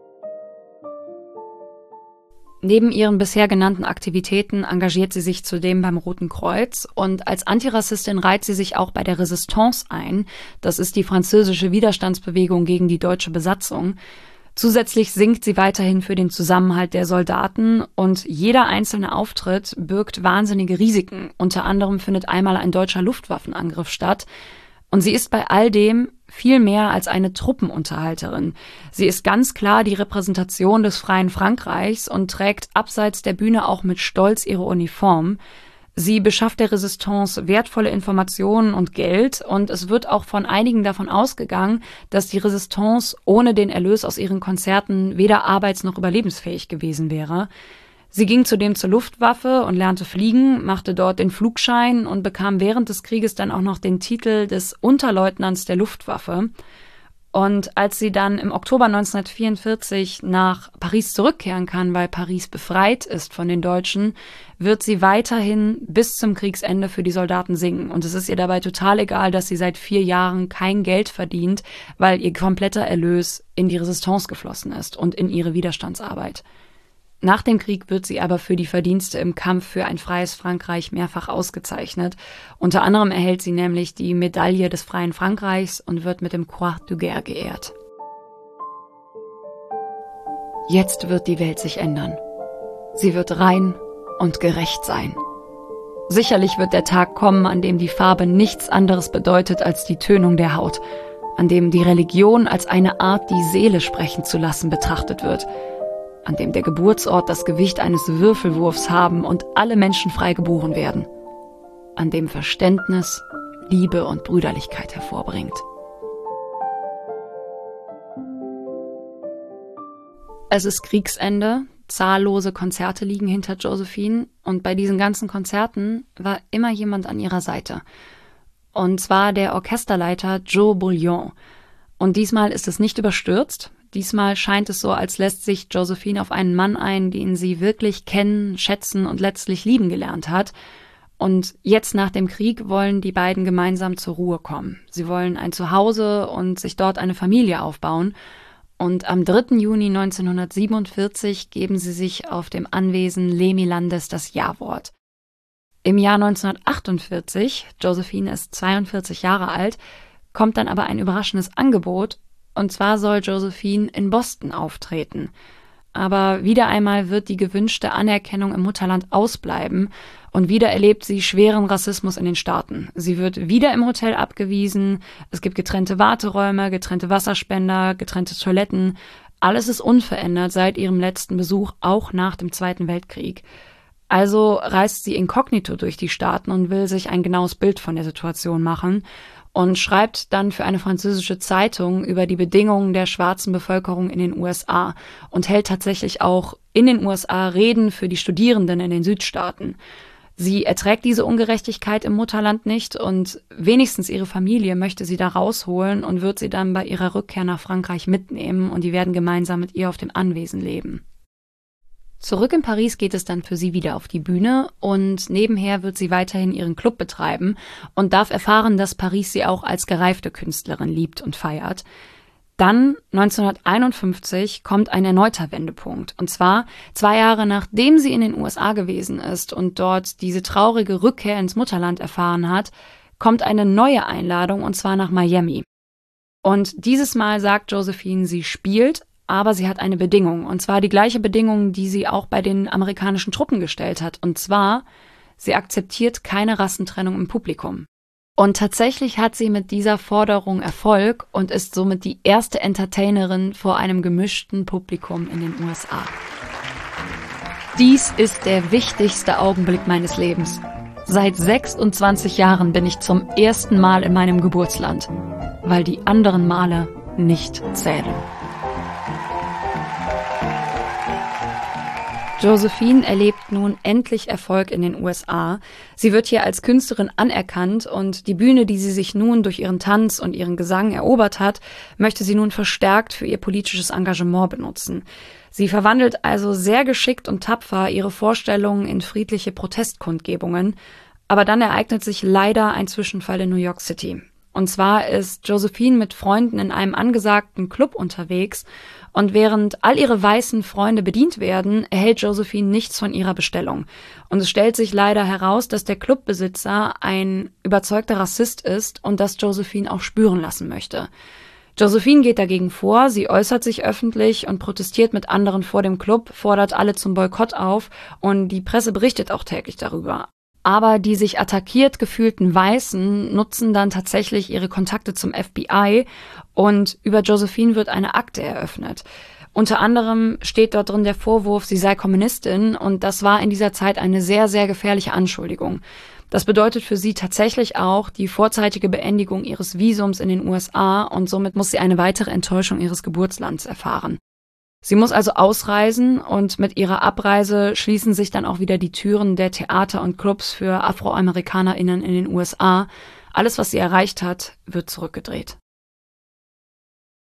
Neben ihren bisher genannten Aktivitäten engagiert sie sich zudem beim Roten Kreuz und als Antirassistin reiht sie sich auch bei der Resistance ein. Das ist die französische Widerstandsbewegung gegen die deutsche Besatzung. Zusätzlich singt sie weiterhin für den Zusammenhalt der Soldaten und jeder einzelne Auftritt birgt wahnsinnige Risiken. Unter anderem findet einmal ein deutscher Luftwaffenangriff statt. Und sie ist bei all dem viel mehr als eine Truppenunterhalterin. Sie ist ganz klar die Repräsentation des freien Frankreichs und trägt abseits der Bühne auch mit Stolz ihre Uniform. Sie beschafft der Resistance wertvolle Informationen und Geld und es wird auch von einigen davon ausgegangen, dass die Resistance ohne den Erlös aus ihren Konzerten weder arbeits- noch überlebensfähig gewesen wäre. Sie ging zudem zur Luftwaffe und lernte fliegen, machte dort den Flugschein und bekam während des Krieges dann auch noch den Titel des Unterleutnants der Luftwaffe. Und als sie dann im Oktober neunzehnhundertvierundvierzig nach Paris zurückkehren kann, weil Paris befreit ist von den Deutschen, wird sie weiterhin bis zum Kriegsende für die Soldaten singen. Und es ist ihr dabei total egal, dass sie seit vier Jahren kein Geld verdient, weil ihr kompletter Erlös in die Resistance geflossen ist und in ihre Widerstandsarbeit. Nach dem Krieg wird sie aber für die Verdienste im Kampf für ein freies Frankreich mehrfach ausgezeichnet. Unter anderem erhält sie nämlich die Medaille des Freien Frankreichs und wird mit dem Croix de Guerre geehrt. Jetzt wird die Welt sich ändern. Sie wird rein und gerecht sein. Sicherlich wird der Tag kommen, an dem die Farbe nichts anderes bedeutet als die Tönung der Haut, an dem die Religion als eine Art, die Seele sprechen zu lassen, betrachtet wird, an dem der Geburtsort das Gewicht eines Würfelwurfs haben und alle Menschen frei geboren werden, an dem Verständnis, Liebe und Brüderlichkeit hervorbringt. Es ist Kriegsende, zahllose Konzerte liegen hinter Josephine und bei diesen ganzen Konzerten war immer jemand an ihrer Seite. Und zwar der Orchesterleiter Joe Bouillon. Und diesmal ist es nicht überstürzt. Diesmal scheint es so, als lässt sich Josephine auf einen Mann ein, den sie wirklich kennen, schätzen und letztlich lieben gelernt hat. Und jetzt nach dem Krieg wollen die beiden gemeinsam zur Ruhe kommen. Sie wollen ein Zuhause und sich dort eine Familie aufbauen. Und am dritten Juni neunzehnhundertsiebenundvierzig geben sie sich auf dem Anwesen Les Milandes das Ja-Wort. Im Jahr neunzehnhundertachtundvierzig, Josephine ist zweiundvierzig Jahre alt, kommt dann aber ein überraschendes Angebot. Und zwar soll Josephine in Boston auftreten. Aber wieder einmal wird die gewünschte Anerkennung im Mutterland ausbleiben und wieder erlebt sie schweren Rassismus in den Staaten. Sie wird wieder im Hotel abgewiesen, es gibt getrennte Warteräume, getrennte Wasserspender, getrennte Toiletten. Alles ist unverändert seit ihrem letzten Besuch, auch nach dem Zweiten Weltkrieg. Also reist sie inkognito durch die Staaten und will sich ein genaues Bild von der Situation machen und schreibt dann für eine französische Zeitung über die Bedingungen der schwarzen Bevölkerung in den U S A und hält tatsächlich auch in den U S A Reden für die Studierenden in den Südstaaten. Sie erträgt diese Ungerechtigkeit im Mutterland nicht und wenigstens ihre Familie möchte sie da rausholen und wird sie dann bei ihrer Rückkehr nach Frankreich mitnehmen und die werden gemeinsam mit ihr auf dem Anwesen leben. Zurück in Paris geht es dann für sie wieder auf die Bühne und nebenher wird sie weiterhin ihren Club betreiben und darf erfahren, dass Paris sie auch als gereifte Künstlerin liebt und feiert. Dann neunzehnhunderteinundfünfzig kommt ein erneuter Wendepunkt und zwar zwei Jahre nachdem sie in den U S A gewesen ist und dort diese traurige Rückkehr ins Mutterland erfahren hat, kommt eine neue Einladung und zwar nach Miami. Und dieses Mal sagt Josephine, sie spielt, aber sie hat eine Bedingung, und zwar die gleiche Bedingung, die sie auch bei den amerikanischen Truppen gestellt hat. Und zwar, sie akzeptiert keine Rassentrennung im Publikum. Und tatsächlich hat sie mit dieser Forderung Erfolg und ist somit die erste Entertainerin vor einem gemischten Publikum in den U S A. Dies ist der wichtigste Augenblick meines Lebens. Seit sechsundzwanzig Jahren bin ich zum ersten Mal in meinem Geburtsland, weil die anderen Male nicht zählen. Josephine erlebt nun endlich Erfolg in den U S A. Sie wird hier als Künstlerin anerkannt und die Bühne, die sie sich nun durch ihren Tanz und ihren Gesang erobert hat, möchte sie nun verstärkt für ihr politisches Engagement benutzen. Sie verwandelt also sehr geschickt und tapfer ihre Vorstellungen in friedliche Protestkundgebungen. Aber dann ereignet sich leider ein Zwischenfall in New York City. Und zwar ist Josephine mit Freunden in einem angesagten Club unterwegs und während all ihre weißen Freunde bedient werden, erhält Josephine nichts von ihrer Bestellung. Und es stellt sich leider heraus, dass der Clubbesitzer ein überzeugter Rassist ist und das Josephine auch spüren lassen möchte. Josephine geht dagegen vor, sie äußert sich öffentlich und protestiert mit anderen vor dem Club, fordert alle zum Boykott auf und die Presse berichtet auch täglich darüber. Aber die sich attackiert gefühlten Weißen nutzen dann tatsächlich ihre Kontakte zum F B I und über Josephine wird eine Akte eröffnet. Unter anderem steht dort drin der Vorwurf, sie sei Kommunistin und das war in dieser Zeit eine sehr, sehr gefährliche Anschuldigung. Das bedeutet für sie tatsächlich auch die vorzeitige Beendigung ihres Visums in den U S A und somit muss sie eine weitere Enttäuschung ihres Geburtslands erfahren. Sie muss also ausreisen und mit ihrer Abreise schließen sich dann auch wieder die Türen der Theater und Clubs für AfroamerikanerInnen in den U S A. Alles, was sie erreicht hat, wird zurückgedreht.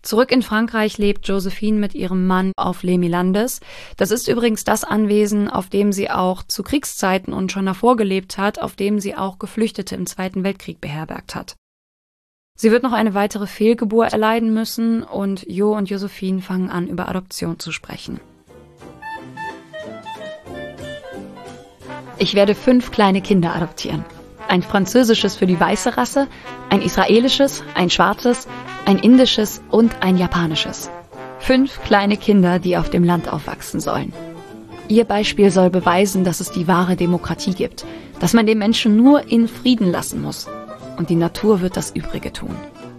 Zurück in Frankreich lebt Joséphine mit ihrem Mann auf Les Milandes. Das ist übrigens das Anwesen, auf dem sie auch zu Kriegszeiten und schon davor gelebt hat, auf dem sie auch Geflüchtete im Zweiten Weltkrieg beherbergt hat. Sie wird noch eine weitere Fehlgeburt erleiden müssen und Jo und Joséphine fangen an, über Adoption zu sprechen. Ich werde fünf kleine Kinder adoptieren. Ein französisches für die weiße Rasse, ein israelisches, ein schwarzes, ein indisches und ein japanisches. Fünf kleine Kinder, die auf dem Land aufwachsen sollen. Ihr Beispiel soll beweisen, dass es die wahre Demokratie gibt, dass man den Menschen nur in Frieden lassen muss. Und die Natur wird das Übrige tun.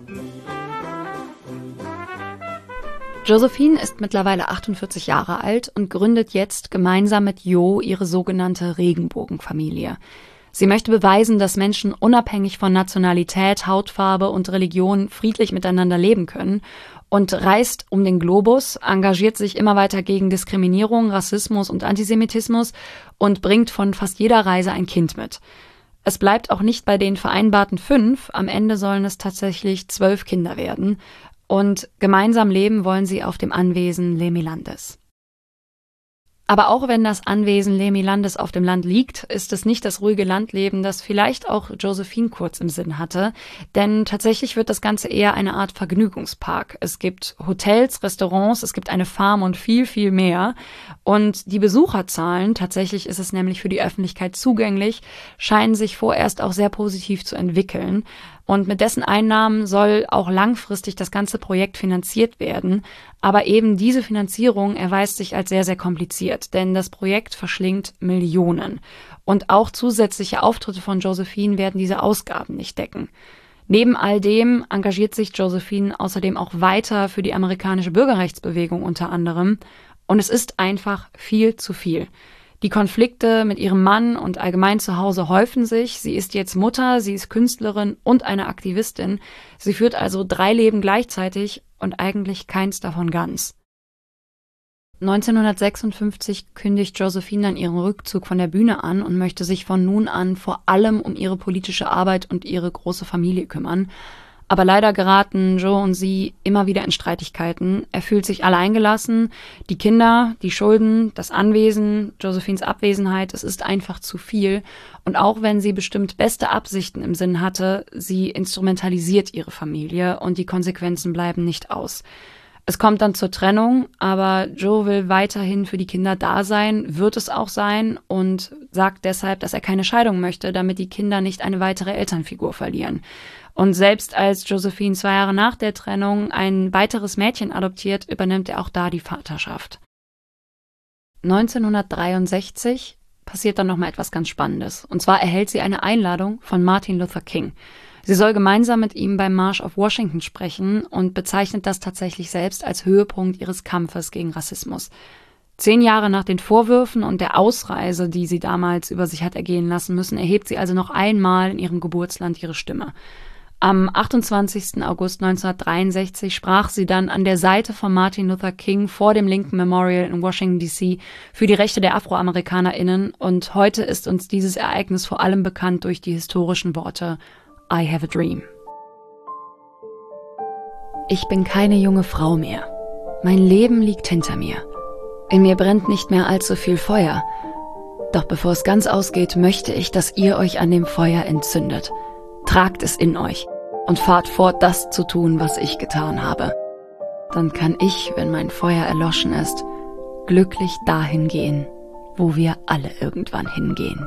Joséphine ist mittlerweile achtundvierzig Jahre alt und gründet jetzt gemeinsam mit Jo ihre sogenannte Regenbogenfamilie. Sie möchte beweisen, dass Menschen unabhängig von Nationalität, Hautfarbe und Religion friedlich miteinander leben können und reist um den Globus, engagiert sich immer weiter gegen Diskriminierung, Rassismus und Antisemitismus und bringt von fast jeder Reise ein Kind mit. Es bleibt auch nicht bei den vereinbarten fünf, am Ende sollen es tatsächlich zwölf Kinder werden und gemeinsam leben wollen sie auf dem Anwesen Les Milandes. Aber auch wenn das Anwesen Les Milandes auf dem Land liegt, ist es nicht das ruhige Landleben, das vielleicht auch Joséphine kurz im Sinn hatte. Denn tatsächlich wird das Ganze eher eine Art Vergnügungspark. Es gibt Hotels, Restaurants, es gibt eine Farm und viel, viel mehr. Und die Besucherzahlen, tatsächlich ist es nämlich für die Öffentlichkeit zugänglich, scheinen sich vorerst auch sehr positiv zu entwickeln. Und mit dessen Einnahmen soll auch langfristig das ganze Projekt finanziert werden. Aber eben diese Finanzierung erweist sich als sehr, sehr kompliziert, denn das Projekt verschlingt Millionen. Und auch zusätzliche Auftritte von Joséphine werden diese Ausgaben nicht decken. Neben all dem engagiert sich Joséphine außerdem auch weiter für die amerikanische Bürgerrechtsbewegung unter anderem. Und es ist einfach viel zu viel. Die Konflikte mit ihrem Mann und allgemein zu Hause häufen sich. Sie ist jetzt Mutter, sie ist Künstlerin und eine Aktivistin. Sie führt also drei Leben gleichzeitig und eigentlich keins davon ganz. neunzehnhundertsechsundfünfzig kündigt Joséphine dann ihren Rückzug von der Bühne an und möchte sich von nun an vor allem um ihre politische Arbeit und ihre große Familie kümmern. Aber leider geraten Joe und sie immer wieder in Streitigkeiten. Er fühlt sich alleingelassen. Die Kinder, die Schulden, das Anwesen, Joséphines Abwesenheit, es ist einfach zu viel. Und auch wenn sie bestimmt beste Absichten im Sinn hatte, sie instrumentalisiert ihre Familie und die Konsequenzen bleiben nicht aus. Es kommt dann zur Trennung, aber Joe will weiterhin für die Kinder da sein, wird es auch sein und sagt deshalb, dass er keine Scheidung möchte, damit die Kinder nicht eine weitere Elternfigur verlieren. Und selbst als Joséphine zwei Jahre nach der Trennung ein weiteres Mädchen adoptiert, übernimmt er auch da die Vaterschaft. neunzehnhundertdreiundsechzig passiert dann nochmal etwas ganz Spannendes. Und zwar erhält sie eine Einladung von Martin Luther King. Sie soll gemeinsam mit ihm beim Marsch auf Washington sprechen und bezeichnet das tatsächlich selbst als Höhepunkt ihres Kampfes gegen Rassismus. Zehn Jahre nach den Vorwürfen und der Ausreise, die sie damals über sich hat ergehen lassen müssen, erhebt sie also noch einmal in ihrem Geburtsland ihre Stimme. Am achtundzwanzigsten August neunzehnhundertdreiundsechzig sprach sie dann an der Seite von Martin Luther King vor dem Lincoln Memorial in Washington D C für die Rechte der AfroamerikanerInnen und heute ist uns dieses Ereignis vor allem bekannt durch die historischen Worte I have a dream. Ich bin keine junge Frau mehr. Mein Leben liegt hinter mir. In mir brennt nicht mehr allzu viel Feuer. Doch bevor es ganz ausgeht, möchte ich, dass ihr euch an dem Feuer entzündet. Tragt es in euch und fahrt fort, das zu tun, was ich getan habe. Dann kann ich, wenn mein Feuer erloschen ist, glücklich dahin gehen, wo wir alle irgendwann hingehen.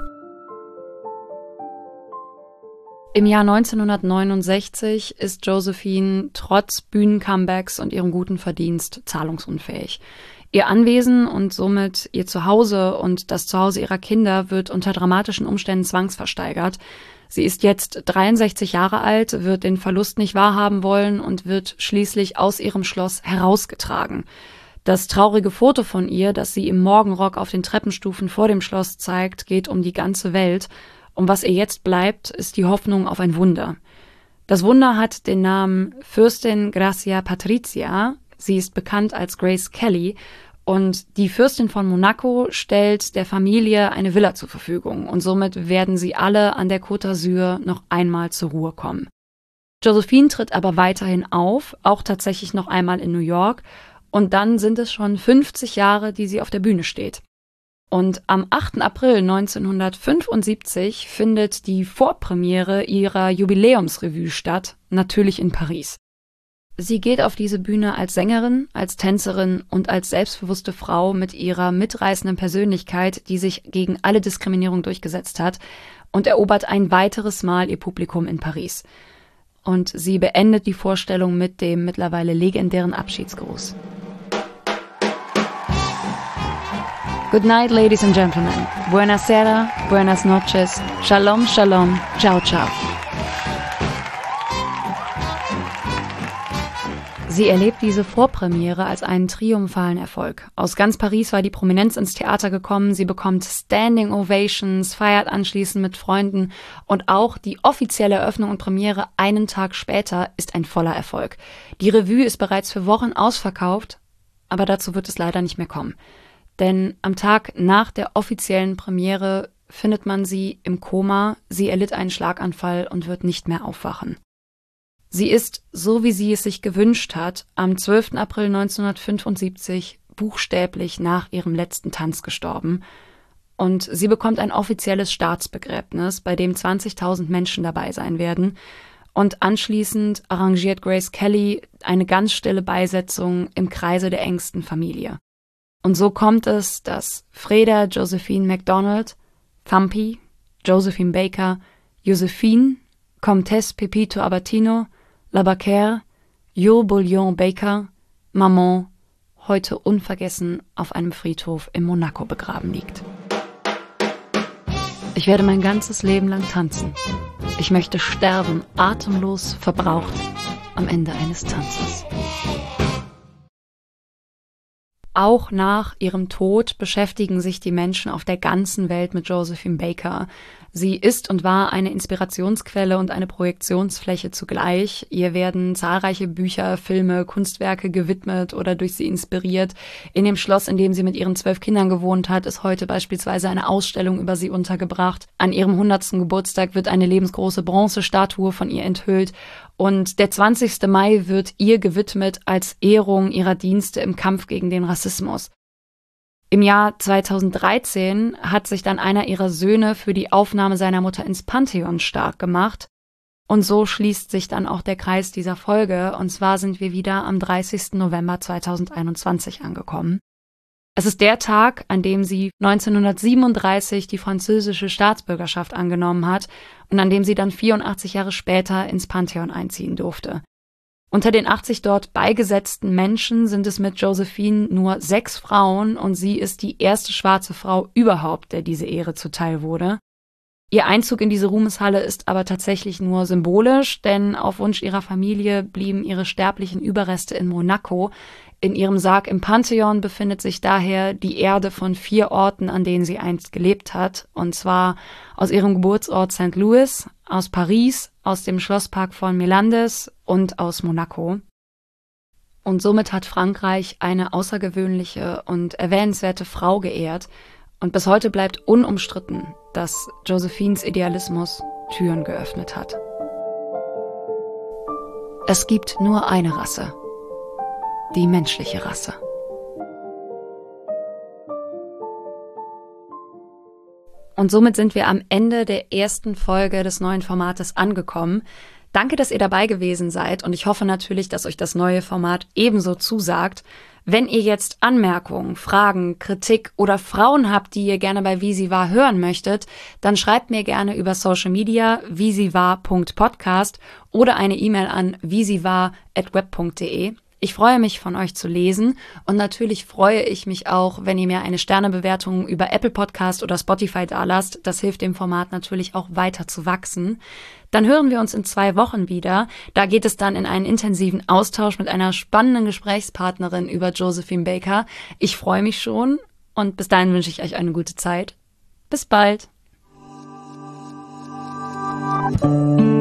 Im Jahr neunzehnhundertneunundsechzig ist Joséphine trotz Bühnencomebacks und ihrem guten Verdienst zahlungsunfähig. Ihr Anwesen und somit ihr Zuhause und das Zuhause ihrer Kinder wird unter dramatischen Umständen zwangsversteigert. Sie ist jetzt dreiundsechzig Jahre alt, wird den Verlust nicht wahrhaben wollen und wird schließlich aus ihrem Schloss herausgetragen. Das traurige Foto von ihr, das sie im Morgenrock auf den Treppenstufen vor dem Schloss zeigt, geht um die ganze Welt. Und was ihr jetzt bleibt, ist die Hoffnung auf ein Wunder. Das Wunder hat den Namen Fürstin Gracia Patrizia. Sie ist bekannt als Grace Kelly. Und die Fürstin von Monaco stellt der Familie eine Villa zur Verfügung. Und somit werden sie alle an der Côte d'Azur noch einmal zur Ruhe kommen. Josephine tritt aber weiterhin auf, auch tatsächlich noch einmal in New York. Und dann sind es schon fünfzig Jahre, die sie auf der Bühne steht. Und am achten April neunzehnhundertfünfundsiebzig findet die Vorpremiere ihrer Jubiläumsrevue statt, natürlich in Paris. Sie geht auf diese Bühne als Sängerin, als Tänzerin und als selbstbewusste Frau mit ihrer mitreißenden Persönlichkeit, die sich gegen alle Diskriminierung durchgesetzt hat, und erobert ein weiteres Mal ihr Publikum in Paris. Und sie beendet die Vorstellung mit dem mittlerweile legendären Abschiedsgruß. Good night, ladies and gentlemen. Buenas sera, buenas noches, shalom, shalom, ciao, ciao. Sie erlebt diese Vorpremiere als einen triumphalen Erfolg. Aus ganz Paris war die Prominenz ins Theater gekommen, sie bekommt Standing Ovations, feiert anschließend mit Freunden und auch die offizielle Eröffnung und Premiere einen Tag später ist ein voller Erfolg. Die Revue ist bereits für Wochen ausverkauft, aber dazu wird es leider nicht mehr kommen. Denn am Tag nach der offiziellen Premiere findet man sie im Koma, sie erlitt einen Schlaganfall und wird nicht mehr aufwachen. Sie ist, so wie sie es sich gewünscht hat, am zwölften April neunzehnhundertfünfundsiebzig buchstäblich nach ihrem letzten Tanz gestorben. Und sie bekommt ein offizielles Staatsbegräbnis, bei dem zwanzigtausend Menschen dabei sein werden. Und anschließend arrangiert Grace Kelly eine ganz stille Beisetzung im Kreise der engsten Familie. Und so kommt es, dass Freda Josephine MacDonald, Thumpy, Josephine Baker, Josephine, Comtesse Pepito Abatino, Labaquère, Jo Bouillon Baker, Maman, heute unvergessen auf einem Friedhof in Monaco begraben liegt. Ich werde mein ganzes Leben lang tanzen. Ich möchte sterben, atemlos, verbraucht, am Ende eines Tanzes. Auch nach ihrem Tod beschäftigen sich die Menschen auf der ganzen Welt mit Josephine Baker. Sie ist und war eine Inspirationsquelle und eine Projektionsfläche zugleich. Ihr werden zahlreiche Bücher, Filme, Kunstwerke gewidmet oder durch sie inspiriert. In dem Schloss, in dem sie mit ihren zwölf Kindern gewohnt hat, ist heute beispielsweise eine Ausstellung über sie untergebracht. An ihrem hundertsten Geburtstag wird eine lebensgroße Bronzestatue von ihr enthüllt. Und der zwanzigste Mai wird ihr gewidmet als Ehrung ihrer Dienste im Kampf gegen den Rassismus. Im Jahr zweitausenddreizehn hat sich dann einer ihrer Söhne für die Aufnahme seiner Mutter ins Pantheon stark gemacht. Und so schließt sich dann auch der Kreis dieser Folge. Und zwar sind wir wieder am dreißigsten November zweitausendeinundzwanzig angekommen. Es ist der Tag, an dem sie neunzehnhundertsiebenunddreißig die französische Staatsbürgerschaft angenommen hat und an dem sie dann vierundachtzig Jahre später ins Pantheon einziehen durfte. Unter den achtzig dort beigesetzten Menschen sind es mit Josephine nur sechs Frauen und sie ist die erste schwarze Frau überhaupt, der diese Ehre zuteil wurde. Ihr Einzug in diese Ruhmeshalle ist aber tatsächlich nur symbolisch, denn auf Wunsch ihrer Familie blieben ihre sterblichen Überreste in Monaco. In ihrem Sarg im Pantheon befindet sich daher die Erde von vier Orten, an denen sie einst gelebt hat. Und zwar aus ihrem Geburtsort Saint Louis, aus Paris, aus dem Schlosspark von Mélandes und aus Monaco. Und somit hat Frankreich eine außergewöhnliche und erwähnenswerte Frau geehrt. Und bis heute bleibt unumstritten, dass Josephines Idealismus Türen geöffnet hat. Es gibt nur eine Rasse. Die menschliche Rasse. Und somit sind wir am Ende der ersten Folge des neuen Formates angekommen. Danke, dass ihr dabei gewesen seid und ich hoffe natürlich, dass euch das neue Format ebenso zusagt. Wenn ihr jetzt Anmerkungen, Fragen, Kritik oder Frauen habt, die ihr gerne bei Wie sie war hören möchtet, dann schreibt mir gerne über Social Media wie sie war punkt podcast oder eine E-Mail an wie sie war at web punkt de. Ich freue mich, von euch zu lesen und natürlich freue ich mich auch, wenn ihr mir eine Sternebewertung über Apple Podcast oder Spotify dalasst. Das hilft dem Format natürlich auch weiter zu wachsen. Dann hören wir uns in zwei Wochen wieder. Da geht es dann in einen intensiven Austausch mit einer spannenden Gesprächspartnerin über Josephine Baker. Ich freue mich schon und bis dahin wünsche ich euch eine gute Zeit. Bis bald.